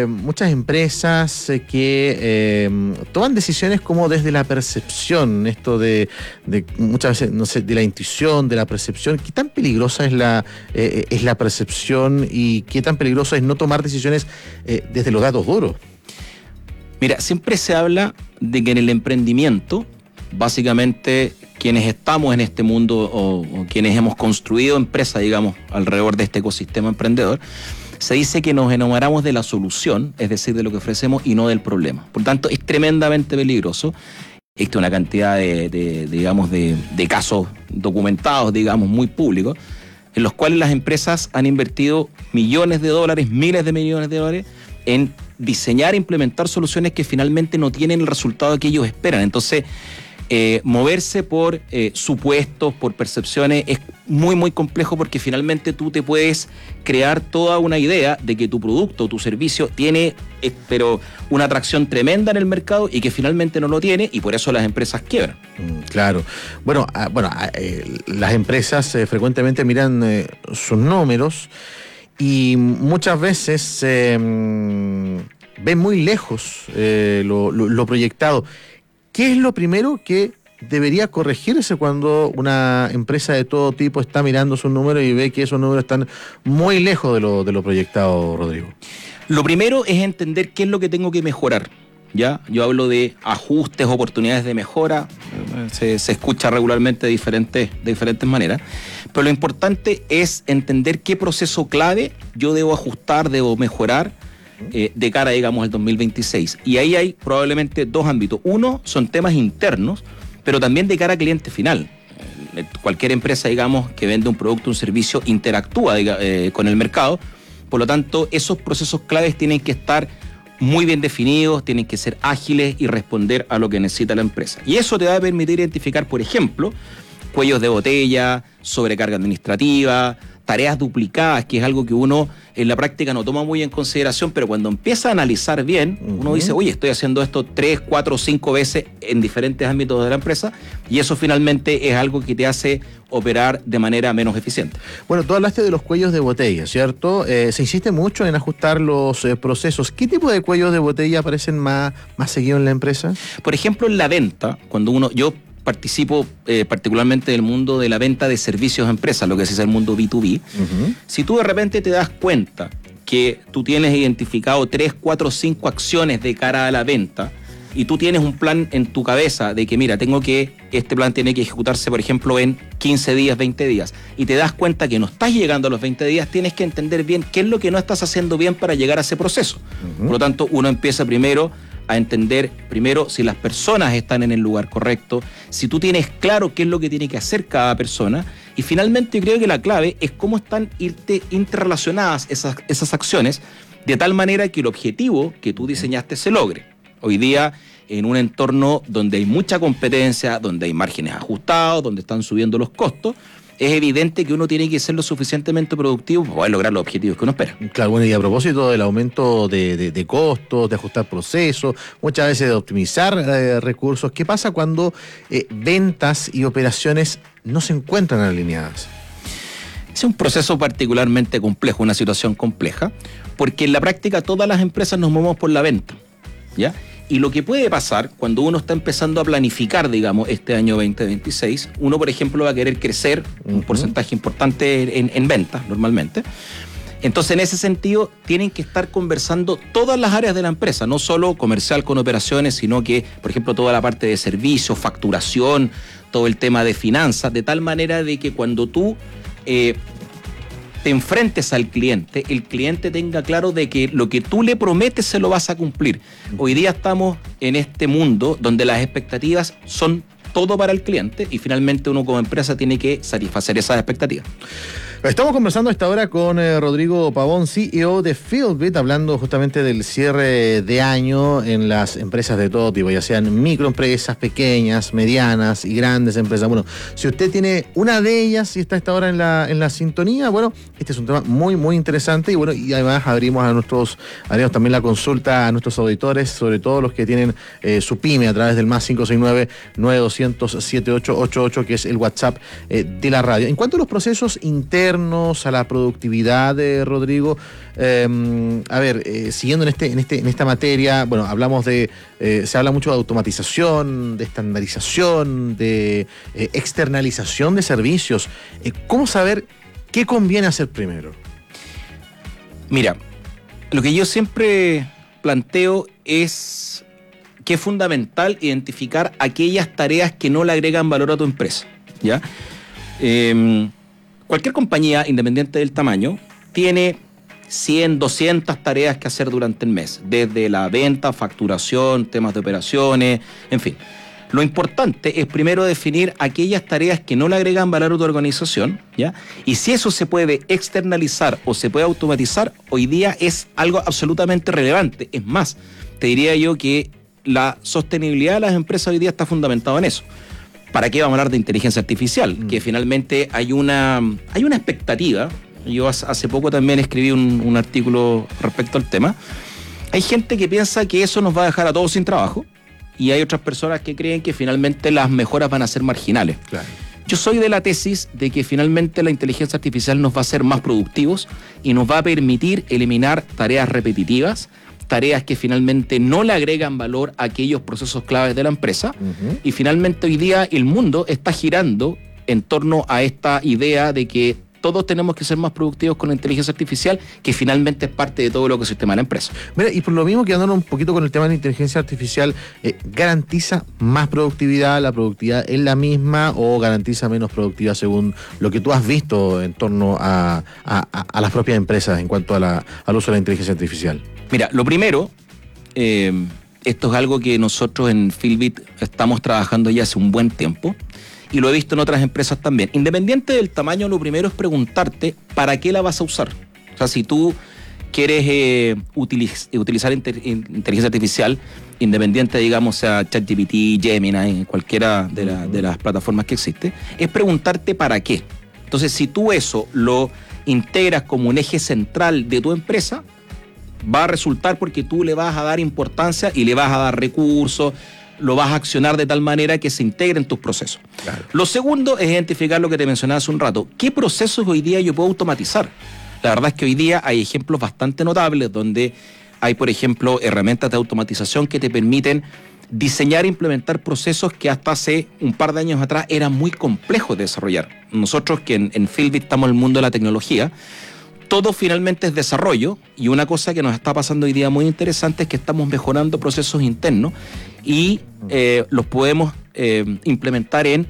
empresas que toman decisiones como desde la percepción, esto de muchas veces, no sé, de la intuición, de la percepción. ¿Qué tan peligrosa es la percepción y qué tan peligroso es no tomar decisiones desde los datos duros? Mira, siempre se habla de que en el emprendimiento, básicamente quienes estamos en este mundo o quienes hemos construido empresas, digamos, alrededor de este ecosistema emprendedor, se dice que nos enamoramos de la solución, es decir, de lo que ofrecemos y no del problema. Por tanto, es tremendamente peligroso. Existe una cantidad de casos documentados, digamos, muy públicos, en los cuales las empresas han invertido millones de dólares, miles de millones de dólares, en diseñar e implementar soluciones que finalmente no tienen el resultado que ellos esperan. Entonces, moverse por supuestos, por percepciones, es muy, muy complejo porque finalmente tú te puedes crear toda una idea de que tu producto o tu servicio tiene pero una atracción tremenda en el mercado y que finalmente no lo tiene y por eso las empresas quiebran. Claro. Bueno, las empresas frecuentemente miran sus números y muchas veces ven muy lejos lo proyectado. ¿Qué es lo primero que debería corregirse cuando una empresa de todo tipo está mirando sus números y ve que esos números están muy lejos de lo proyectado, Rodrigo? Lo primero es entender qué es lo que tengo que mejorar. ¿Ya? Yo hablo de ajustes, oportunidades de mejora, se escucha regularmente de diferentes maneras, pero lo importante es entender qué proceso clave yo debo ajustar, debo mejorar de cara, digamos, al 2026. Y ahí hay probablemente dos ámbitos. Uno son temas internos, pero también de cara a cliente final. Cualquier empresa, digamos, que vende un producto, un servicio, interactúa con el mercado. Por lo tanto, esos procesos claves tienen que estar muy bien definidos, tienen que ser ágiles y responder a lo que necesita la empresa. Y eso te va a permitir identificar, por ejemplo, cuellos de botella, sobrecarga administrativa, tareas duplicadas, que es algo que uno en la práctica no toma muy en consideración, pero cuando empieza a analizar bien, uno dice, oye, estoy haciendo esto 3, 4, 5 veces en diferentes ámbitos de la empresa, y eso finalmente es algo que te hace operar de manera menos eficiente. Bueno, tú hablaste de los cuellos de botella, ¿cierto? Se insiste mucho en ajustar los procesos. ¿Qué tipo de cuellos de botella aparecen más seguido en la empresa? Por ejemplo, en la venta, cuando yo participo particularmente del mundo de la venta de servicios a empresas, lo que es el mundo B2B. Si tú de repente te das cuenta que tú tienes identificado 3, 4, 5 acciones de cara a la venta y tú tienes un plan en tu cabeza de que, mira, este plan tiene que ejecutarse, por ejemplo, en 15 días, 20 días, y te das cuenta que no estás llegando a los 20 días, tienes que entender bien qué es lo que no estás haciendo bien para llegar a ese proceso. Por lo tanto, uno empieza primero a entender si las personas están en el lugar correcto, si tú tienes claro qué es lo que tiene que hacer cada persona, y finalmente yo creo que la clave es cómo están interrelacionadas esas acciones, de tal manera que el objetivo que tú diseñaste se logre. Hoy día, en un entorno donde hay mucha competencia, donde hay márgenes ajustados, donde están subiendo los costos, es evidente que uno tiene que ser lo suficientemente productivo para poder lograr los objetivos que uno espera. Claro, bueno, y a propósito del aumento de costos, de ajustar procesos, muchas veces de optimizar recursos, ¿qué pasa cuando ventas y operaciones no se encuentran alineadas? Es un proceso particularmente complejo, una situación compleja, porque en la práctica todas las empresas nos movemos por la venta, ¿ya? Y lo que puede pasar cuando uno está empezando a planificar, digamos, este año 2026, uno, por ejemplo, va a querer crecer un porcentaje importante en ventas, normalmente. Entonces, en ese sentido, tienen que estar conversando todas las áreas de la empresa, no solo comercial con operaciones, sino que, por ejemplo, toda la parte de servicios, facturación, todo el tema de finanzas, de tal manera de que cuando tú te enfrentes al cliente, el cliente tenga claro de que lo que tú le prometes se lo vas a cumplir. Hoy día estamos en este mundo donde las expectativas son todo para el cliente y finalmente uno como empresa tiene que satisfacer esas expectativas. Estamos conversando a esta hora con Rodrigo Pavón, CEO de Fieldbit, hablando justamente del cierre de año en las empresas de todo tipo, ya sean microempresas, pequeñas, medianas y grandes empresas. Bueno, si usted tiene una de ellas y está a esta hora en la sintonía, bueno, este es un tema muy, muy interesante y bueno, y además abrimos también la consulta a nuestros auditores, sobre todo los que tienen su pyme a través del más 569-9200-7888, que es el WhatsApp de la radio. En cuanto a los procesos internos, externos, a la productividad de Rodrigo. Siguiendo en esta materia, bueno, hablamos se habla mucho de automatización, de estandarización, de externalización de servicios. ¿Cómo saber qué conviene hacer primero? Mira, lo que yo siempre planteo es que es fundamental identificar aquellas tareas que no le agregan valor a tu empresa, ¿ya? Cualquier compañía, independiente del tamaño, tiene 100, 200 tareas que hacer durante el mes, desde la venta, facturación, temas de operaciones, en fin. Lo importante es primero definir aquellas tareas que no le agregan valor a tu organización, ¿ya? Y si eso se puede externalizar o se puede automatizar, hoy día es algo absolutamente relevante. Es más, te diría yo que la sostenibilidad de las empresas hoy día está fundamentado en eso. ¿Para qué vamos a hablar de inteligencia artificial? Que finalmente hay una expectativa. Yo hace poco también escribí un artículo respecto al tema. Hay gente que piensa que eso nos va a dejar a todos sin trabajo y hay otras personas que creen que finalmente las mejoras van a ser marginales. Claro. Yo soy de la tesis de que finalmente la inteligencia artificial nos va a hacer más productivos y nos va a permitir eliminar tareas repetitivas, tareas que finalmente no le agregan valor a aquellos procesos claves de la empresa. Y finalmente hoy día el mundo está girando en torno a esta idea de que todos tenemos que ser más productivos con la inteligencia artificial, que finalmente es parte de todo el ecosistema de la empresa. Mira, y por lo mismo, quedándonos un poquito con el tema de la inteligencia artificial, ¿garantiza más productividad? ¿La productividad es la misma o garantiza menos productividad según lo que tú has visto en torno a las propias empresas en cuanto al uso de la inteligencia artificial? Mira, lo primero, esto es algo que nosotros en Fitbit estamos trabajando ya hace un buen tiempo y lo he visto en otras empresas también. Independiente del tamaño, lo primero es preguntarte para qué la vas a usar. O sea, si tú quieres utilizar inteligencia artificial, independiente, digamos, sea ChatGPT, Gemini, cualquiera de las plataformas que existe, es preguntarte para qué. Entonces, si tú eso lo integras como un eje central de tu empresa, va a resultar porque tú le vas a dar importancia y le vas a dar recursos, lo vas a accionar de tal manera que se integre en tus procesos. Claro. Lo segundo es identificar lo que te mencionaba hace un rato. ¿Qué procesos hoy día yo puedo automatizar? La verdad es que hoy día hay ejemplos bastante notables donde hay, por ejemplo, herramientas de automatización que te permiten diseñar e implementar procesos que hasta hace un par de años atrás eran muy complejos de desarrollar. Nosotros que en Fitbit estamos en el mundo de la tecnología, todo finalmente es desarrollo, y una cosa que nos está pasando hoy día muy interesante es que estamos mejorando procesos internos y los podemos implementar en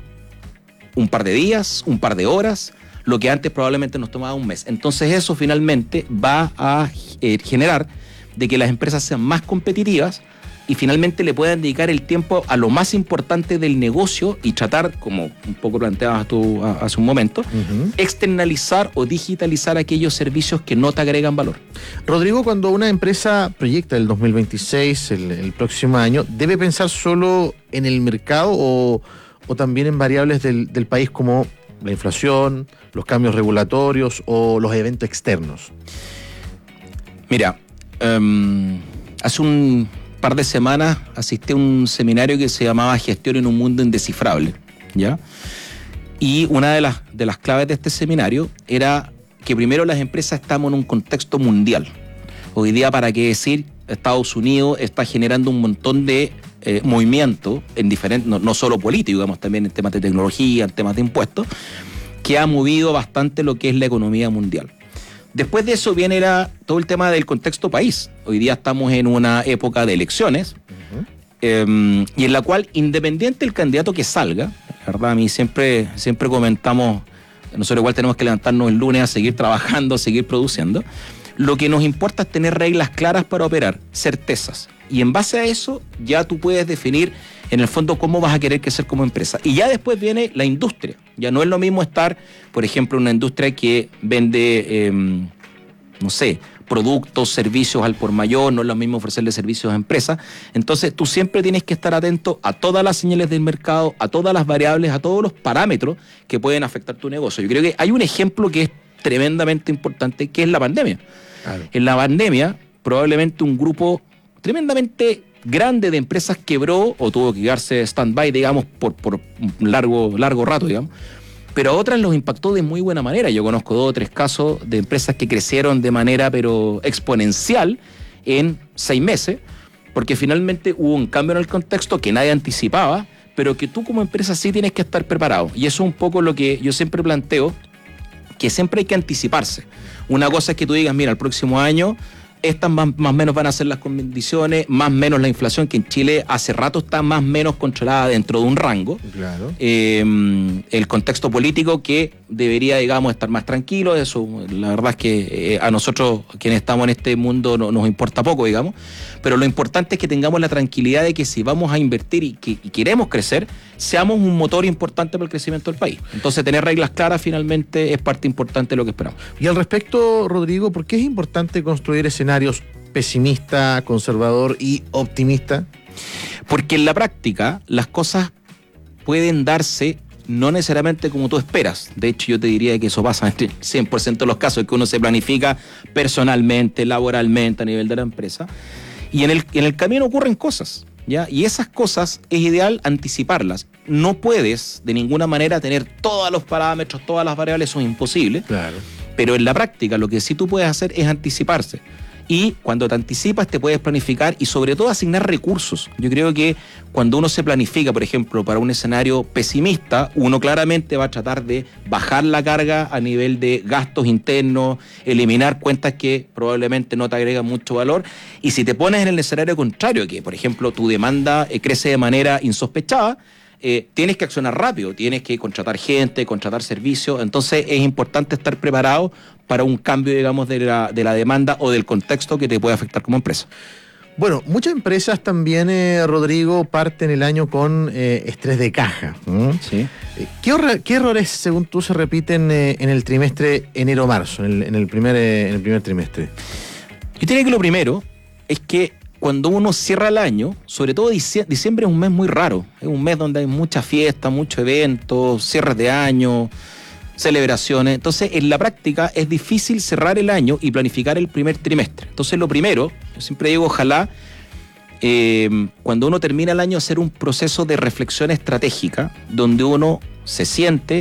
un par de días, un par de horas, lo que antes probablemente nos tomaba un mes. Entonces eso finalmente va a generar de que las empresas sean más competitivas y finalmente le puedan dedicar el tiempo a lo más importante del negocio y tratar, como un poco planteabas tú hace un momento, externalizar o digitalizar aquellos servicios que no te agregan valor. Rodrigo, cuando una empresa proyecta el 2026, el próximo año, ¿debe pensar solo en el mercado o también en variables del país como la inflación, los cambios regulatorios o los eventos externos? Mira, hace un par de semanas asistí a un seminario que se llamaba Gestión en un mundo indescifrable, ¿ya? Y una de las claves de este seminario era que primero las empresas estamos en un contexto mundial. Hoy día, para qué decir, Estados Unidos está generando un montón de movimiento en diferentes, no solo político, digamos, también en temas de tecnología, en temas de impuestos, que ha movido bastante lo que es la economía mundial. Después de eso viene todo el tema del contexto país. Hoy día estamos en una época de elecciones y en la cual, independiente del candidato que salga, ¿verdad? A mí siempre comentamos, nosotros igual tenemos que levantarnos el lunes a seguir trabajando, a seguir produciendo. Lo que nos importa es tener reglas claras para operar, certezas. Y en base a eso ya tú puedes definir en el fondo cómo vas a querer crecer como empresa. Y ya después viene la industria. Ya no es lo mismo estar, por ejemplo, en una industria que vende, productos, servicios al por mayor, no es lo mismo ofrecerle servicios a empresas. Entonces tú siempre tienes que estar atento a todas las señales del mercado, a todas las variables, a todos los parámetros que pueden afectar tu negocio. Yo creo que hay un ejemplo que es tremendamente importante, que es la pandemia. Claro. En la pandemia, probablemente un grupo tremendamente grande de empresas quebró o tuvo que quedarse stand-by, digamos, por un largo rato, digamos. pero a otras los impactó de muy buena manera. Yo conozco 2 o 3 casos de empresas que crecieron de manera pero exponencial en 6 meses, porque finalmente hubo un cambio en el contexto que nadie anticipaba, pero que tú como empresa sí tienes que estar preparado. Y eso es un poco lo que yo siempre planteo, que siempre hay que anticiparse. Una cosa es que tú digas, mira, el próximo año estas más o menos van a ser las condiciones, más o menos la inflación, que en Chile hace rato está más o menos controlada dentro de un rango. Claro. El contexto político que debería, digamos, estar más tranquilo. Eso, la verdad es que a nosotros, quienes estamos en este mundo, nos importa poco, digamos. Pero lo importante es que tengamos la tranquilidad de que si vamos a invertir y queremos crecer, seamos un motor importante para el crecimiento del país. Entonces, tener reglas claras finalmente es parte importante de lo que esperamos. Y al respecto, Rodrigo, ¿por qué es importante construir escenarios pesimista, conservador y optimista? Porque en la práctica las cosas pueden darse no necesariamente como tú esperas. De hecho, yo te diría que eso pasa en el 100% de los casos, que uno se planifica personalmente, laboralmente, a nivel de la empresa. Y en el camino ocurren cosas, ¿ya? Y esas cosas es ideal anticiparlas. No puedes de ninguna manera tener todos los parámetros, todas las variables, eso es imposible. Claro. Pero en la práctica lo que sí tú puedes hacer es anticiparse. Y cuando te anticipas te puedes planificar y sobre todo asignar recursos. Yo creo que cuando uno se planifica, por ejemplo, para un escenario pesimista, uno claramente va a tratar de bajar la carga a nivel de gastos internos, eliminar cuentas que probablemente no te agregan mucho valor. Y si te pones en el escenario contrario, que por ejemplo tu demanda crece de manera insospechada, tienes que accionar rápido, tienes que contratar gente, contratar servicios. Entonces es importante estar preparado para un cambio, digamos, de la demanda o del contexto que te puede afectar como empresa. Bueno, muchas empresas también, Rodrigo, parten el año con estrés de caja. Sí. ¿Qué errores, según tú, se repiten en el trimestre enero-marzo, en el primer trimestre? Yo diría que lo primero es que cuando uno cierra el año, sobre todo diciembre es un mes muy raro, es un mes donde hay mucha fiesta, muchos eventos, cierres de año, celebraciones. Entonces, en la práctica es difícil cerrar el año y planificar el primer trimestre. Entonces, lo primero, yo siempre digo, ojalá, cuando uno termina el año, hacer un proceso de reflexión estratégica, donde uno se siente,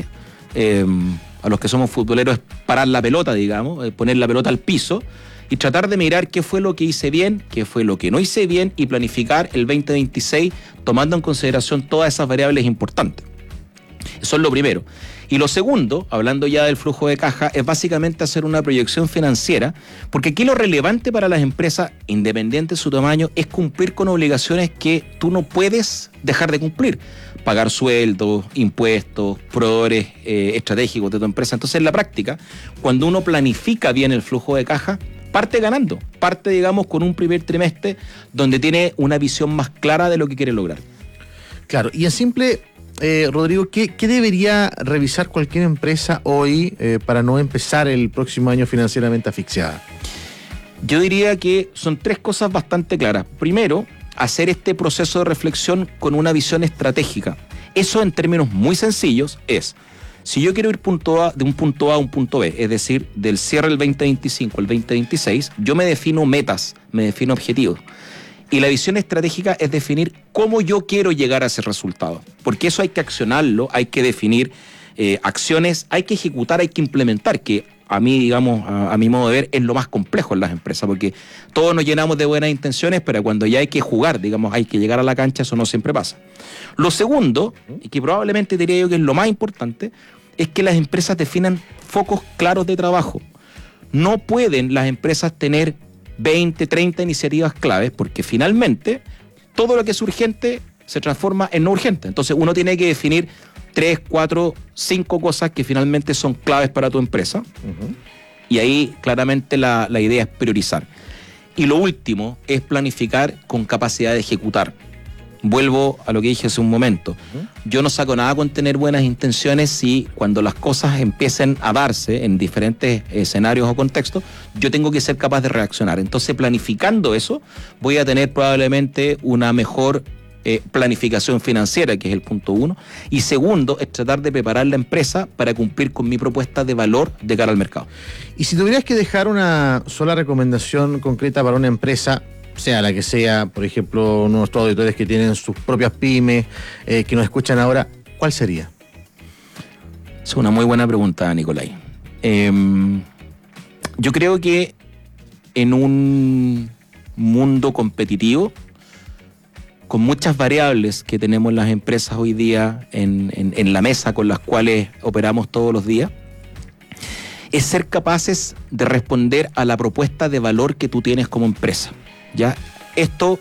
a los que somos futboleros, es parar la pelota, digamos, poner la pelota al piso, y tratar de mirar qué fue lo que hice bien, qué fue lo que no hice bien, y planificar el 2026 tomando en consideración todas esas variables importantes. Eso es lo primero. Y lo segundo, hablando ya del flujo de caja, es básicamente hacer una proyección financiera, porque aquí lo relevante para las empresas, independiente de su tamaño, es cumplir con obligaciones que tú no puedes dejar de cumplir. Pagar sueldos, impuestos, proveedores estratégicos de tu empresa. Entonces, en la práctica, cuando uno planifica bien el flujo de caja, parte ganando, parte, digamos, con un primer trimestre donde tiene una visión más clara de lo que quiere lograr. Claro, y en simple, Rodrigo, ¿qué debería revisar cualquier empresa hoy para no empezar el próximo año financieramente asfixiada? Yo diría que son 3 cosas bastante claras. Primero, hacer este proceso de reflexión con una visión estratégica. Eso, en términos muy sencillos, es: si yo quiero ir de un punto A a un punto B, es decir, del cierre del 2025 al 2026, yo me defino metas, me defino objetivos. Y la visión estratégica es definir cómo yo quiero llegar a ese resultado. Porque eso hay que accionarlo, hay que definir acciones, hay que ejecutar, hay que implementar, que a mí, digamos, a mi modo de ver, es lo más complejo en las empresas, porque todos nos llenamos de buenas intenciones, pero cuando ya hay que jugar, digamos, hay que llegar a la cancha, eso no siempre pasa. Lo segundo, y que probablemente diría yo que es lo más importante, es que las empresas definan focos claros de trabajo. No pueden las empresas tener 20, 30 iniciativas claves, porque finalmente todo lo que es urgente se transforma en no urgente. Entonces uno tiene que definir 3, 4, 5 cosas que finalmente son claves para tu empresa. Y ahí claramente la idea es priorizar. Y lo último es planificar con capacidad de ejecutar. Vuelvo a lo que dije hace un momento. Yo no saco nada con tener buenas intenciones si cuando las cosas empiecen a darse en diferentes escenarios o contextos, yo tengo que ser capaz de reaccionar. Entonces, planificando eso, voy a tener probablemente una mejor planificación financiera, que es el punto 1. Y segundo, es tratar de preparar la empresa para cumplir con mi propuesta de valor de cara al mercado. Y si tuvieras que dejar una sola recomendación concreta para una empresa, sea la que sea, por ejemplo, nuestros auditores que tienen sus propias pymes, que nos escuchan ahora, ¿cuál sería? Es una muy buena pregunta, Nicolai. Yo creo que en un mundo competitivo, con muchas variables que tenemos las empresas hoy día en la mesa con las cuales operamos todos los días, es ser capaces de responder a la propuesta de valor que tú tienes como empresa. ¿Ya? Esto,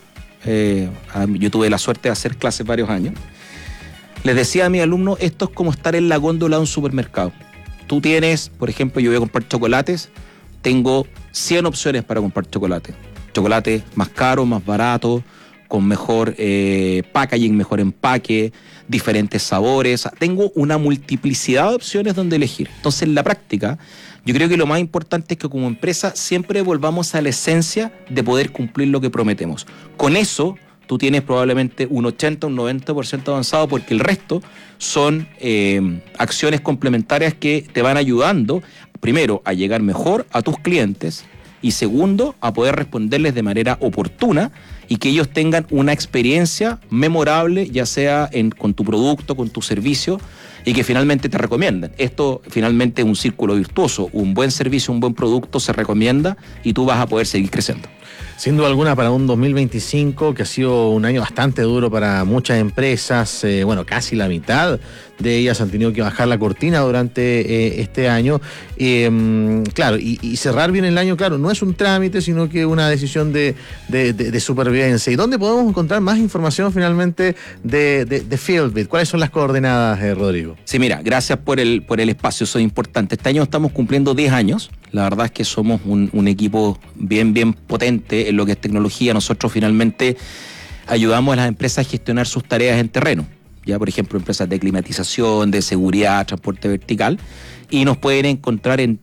yo tuve la suerte de hacer clases varios años. Les decía a mis alumnos, esto es como estar en la góndola de un supermercado. Tú tienes, por ejemplo, yo voy a comprar chocolates, tengo 100 opciones para comprar chocolate. Chocolate más caro, más barato, con mejor packaging, mejor empaque, diferentes sabores. Tengo una multiplicidad de opciones donde elegir. Entonces, en la práctica, yo creo que lo más importante es que como empresa siempre volvamos a la esencia de poder cumplir lo que prometemos. Con eso, tú tienes probablemente un 80, un 90% avanzado, porque el resto son acciones complementarias que te van ayudando, primero, a llegar mejor a tus clientes, y segundo, a poder responderles de manera oportuna y que ellos tengan una experiencia memorable, ya sea con tu producto, con tu servicio, y que finalmente te recomienden. Esto finalmente es un círculo virtuoso. Un buen servicio, un buen producto se recomienda y tú vas a poder seguir creciendo. Sin duda alguna, para un 2025 que ha sido un año bastante duro para muchas empresas, casi la mitad de ellas han tenido que bajar la cortina durante este año. Claro, y cerrar bien el año, claro, no es un trámite, sino que una decisión de supervivencia. ¿Y dónde podemos encontrar más información finalmente de Fieldbit? ¿Cuáles son las coordenadas, Rodrigo? Sí, mira, gracias por el espacio, eso es importante. Este año estamos cumpliendo 10 años. La verdad es que somos un equipo bien potente en lo que es tecnología. Nosotros finalmente ayudamos a las empresas a gestionar sus tareas en terreno. Ya, por ejemplo, empresas de climatización, de seguridad, transporte vertical. Y nos pueden encontrar en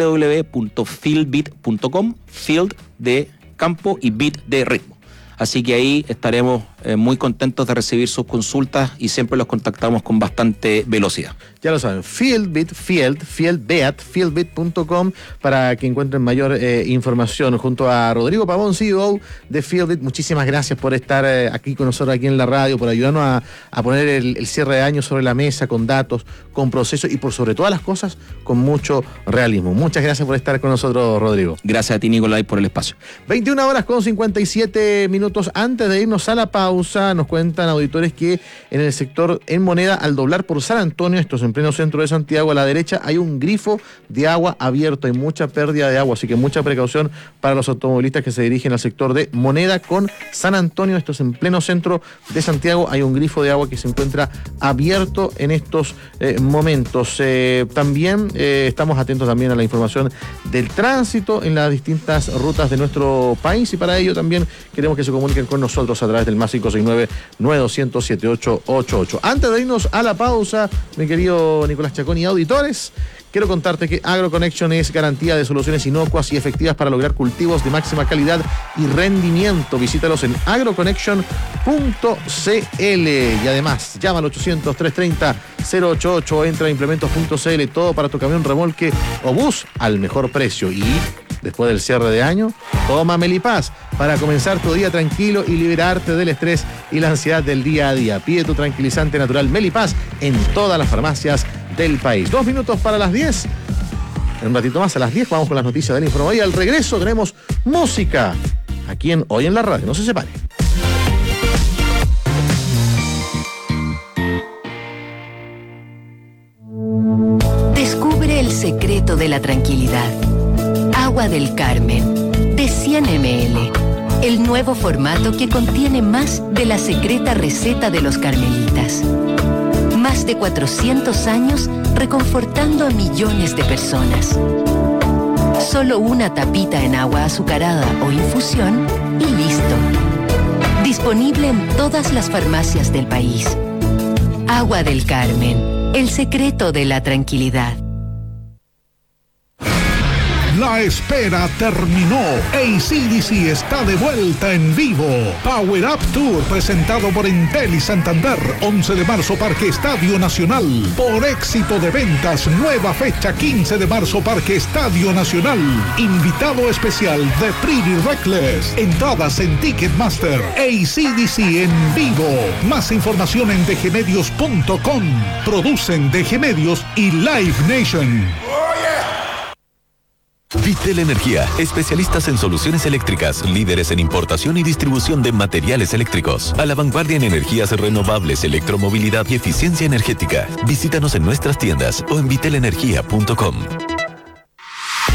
www.fieldbit.com, field de campo y bit de ritmo. Así que ahí estaremos muy contentos de recibir sus consultas y siempre los contactamos con bastante velocidad. Ya lo saben, fieldbit.com para que encuentren mayor información. Junto a Rodrigo Pavón, CEO de Fieldbit, muchísimas gracias por estar aquí con nosotros aquí en la radio, por ayudarnos a poner el cierre de año sobre la mesa con datos, con procesos y por sobre todas las cosas con mucho realismo. Muchas gracias por estar con nosotros, Rodrigo. Gracias a ti, Nicolai, por el espacio. 21:57 minutos. Antes de irnos a la pausa, nos cuentan auditores que en el sector en Moneda, al doblar por San Antonio, esto es en pleno centro de Santiago, a la derecha hay un grifo de agua abierto, hay mucha pérdida de agua, así que mucha precaución para los automovilistas que se dirigen al sector de Moneda con San Antonio. Esto es en pleno centro de Santiago, hay un grifo de agua que se encuentra abierto en estos momentos. También estamos atentos también a la información del tránsito en las distintas rutas de nuestro país, y para ello también queremos que se comuniquen con nosotros a través del más 569-9200-7888. Antes de irnos a la pausa, mi querido Nicolás Chacón y auditores, quiero contarte que AgroConnection es garantía de soluciones inocuas y efectivas para lograr cultivos de máxima calidad y rendimiento. Visítalos en agroconnection.cl y además llama al 800-330-088 o entra a implementos.cl, todo para tu camión, remolque o bus al mejor precio. Y después del cierre de año, toma Melipaz para comenzar tu día tranquilo y liberarte del estrés y la ansiedad del día a día. Pide tu tranquilizante natural Melipaz en todas las farmacias del país. 2 minutos para las 10. En un ratito más, a las 10, vamos con las noticias del Informe. Y al regreso tenemos música aquí en Hoy en la Radio. No se separe. Descubre el secreto de la tranquilidad. Agua del Carmen, de 100 ml. El nuevo formato que contiene más de la secreta receta de los carmelitas. Más de 400 años reconfortando a millones de personas. Solo una tapita en agua azucarada o infusión y listo. Disponible en todas las farmacias del país. Agua del Carmen, el secreto de la tranquilidad. La espera terminó. AC/DC está de vuelta en vivo. Power Up Tour presentado por Entel y Santander. 11 de marzo Parque Estadio Nacional. Por éxito de ventas, nueva fecha 15 de marzo Parque Estadio Nacional. Invitado especial de Pretty Reckless. Entradas en Ticketmaster. AC/DC en vivo. Más información en dgmedios.com. Producen DG Medios y Live Nation. Vitel Energía, especialistas en soluciones eléctricas, líderes en importación y distribución de materiales eléctricos, a la vanguardia en energías renovables, electromovilidad y eficiencia energética. Visítanos en nuestras tiendas o en vitelenergia.com.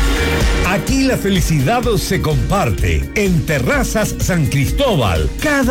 Aquí la felicidad se comparte. En Terrazas San Cristóbal, cada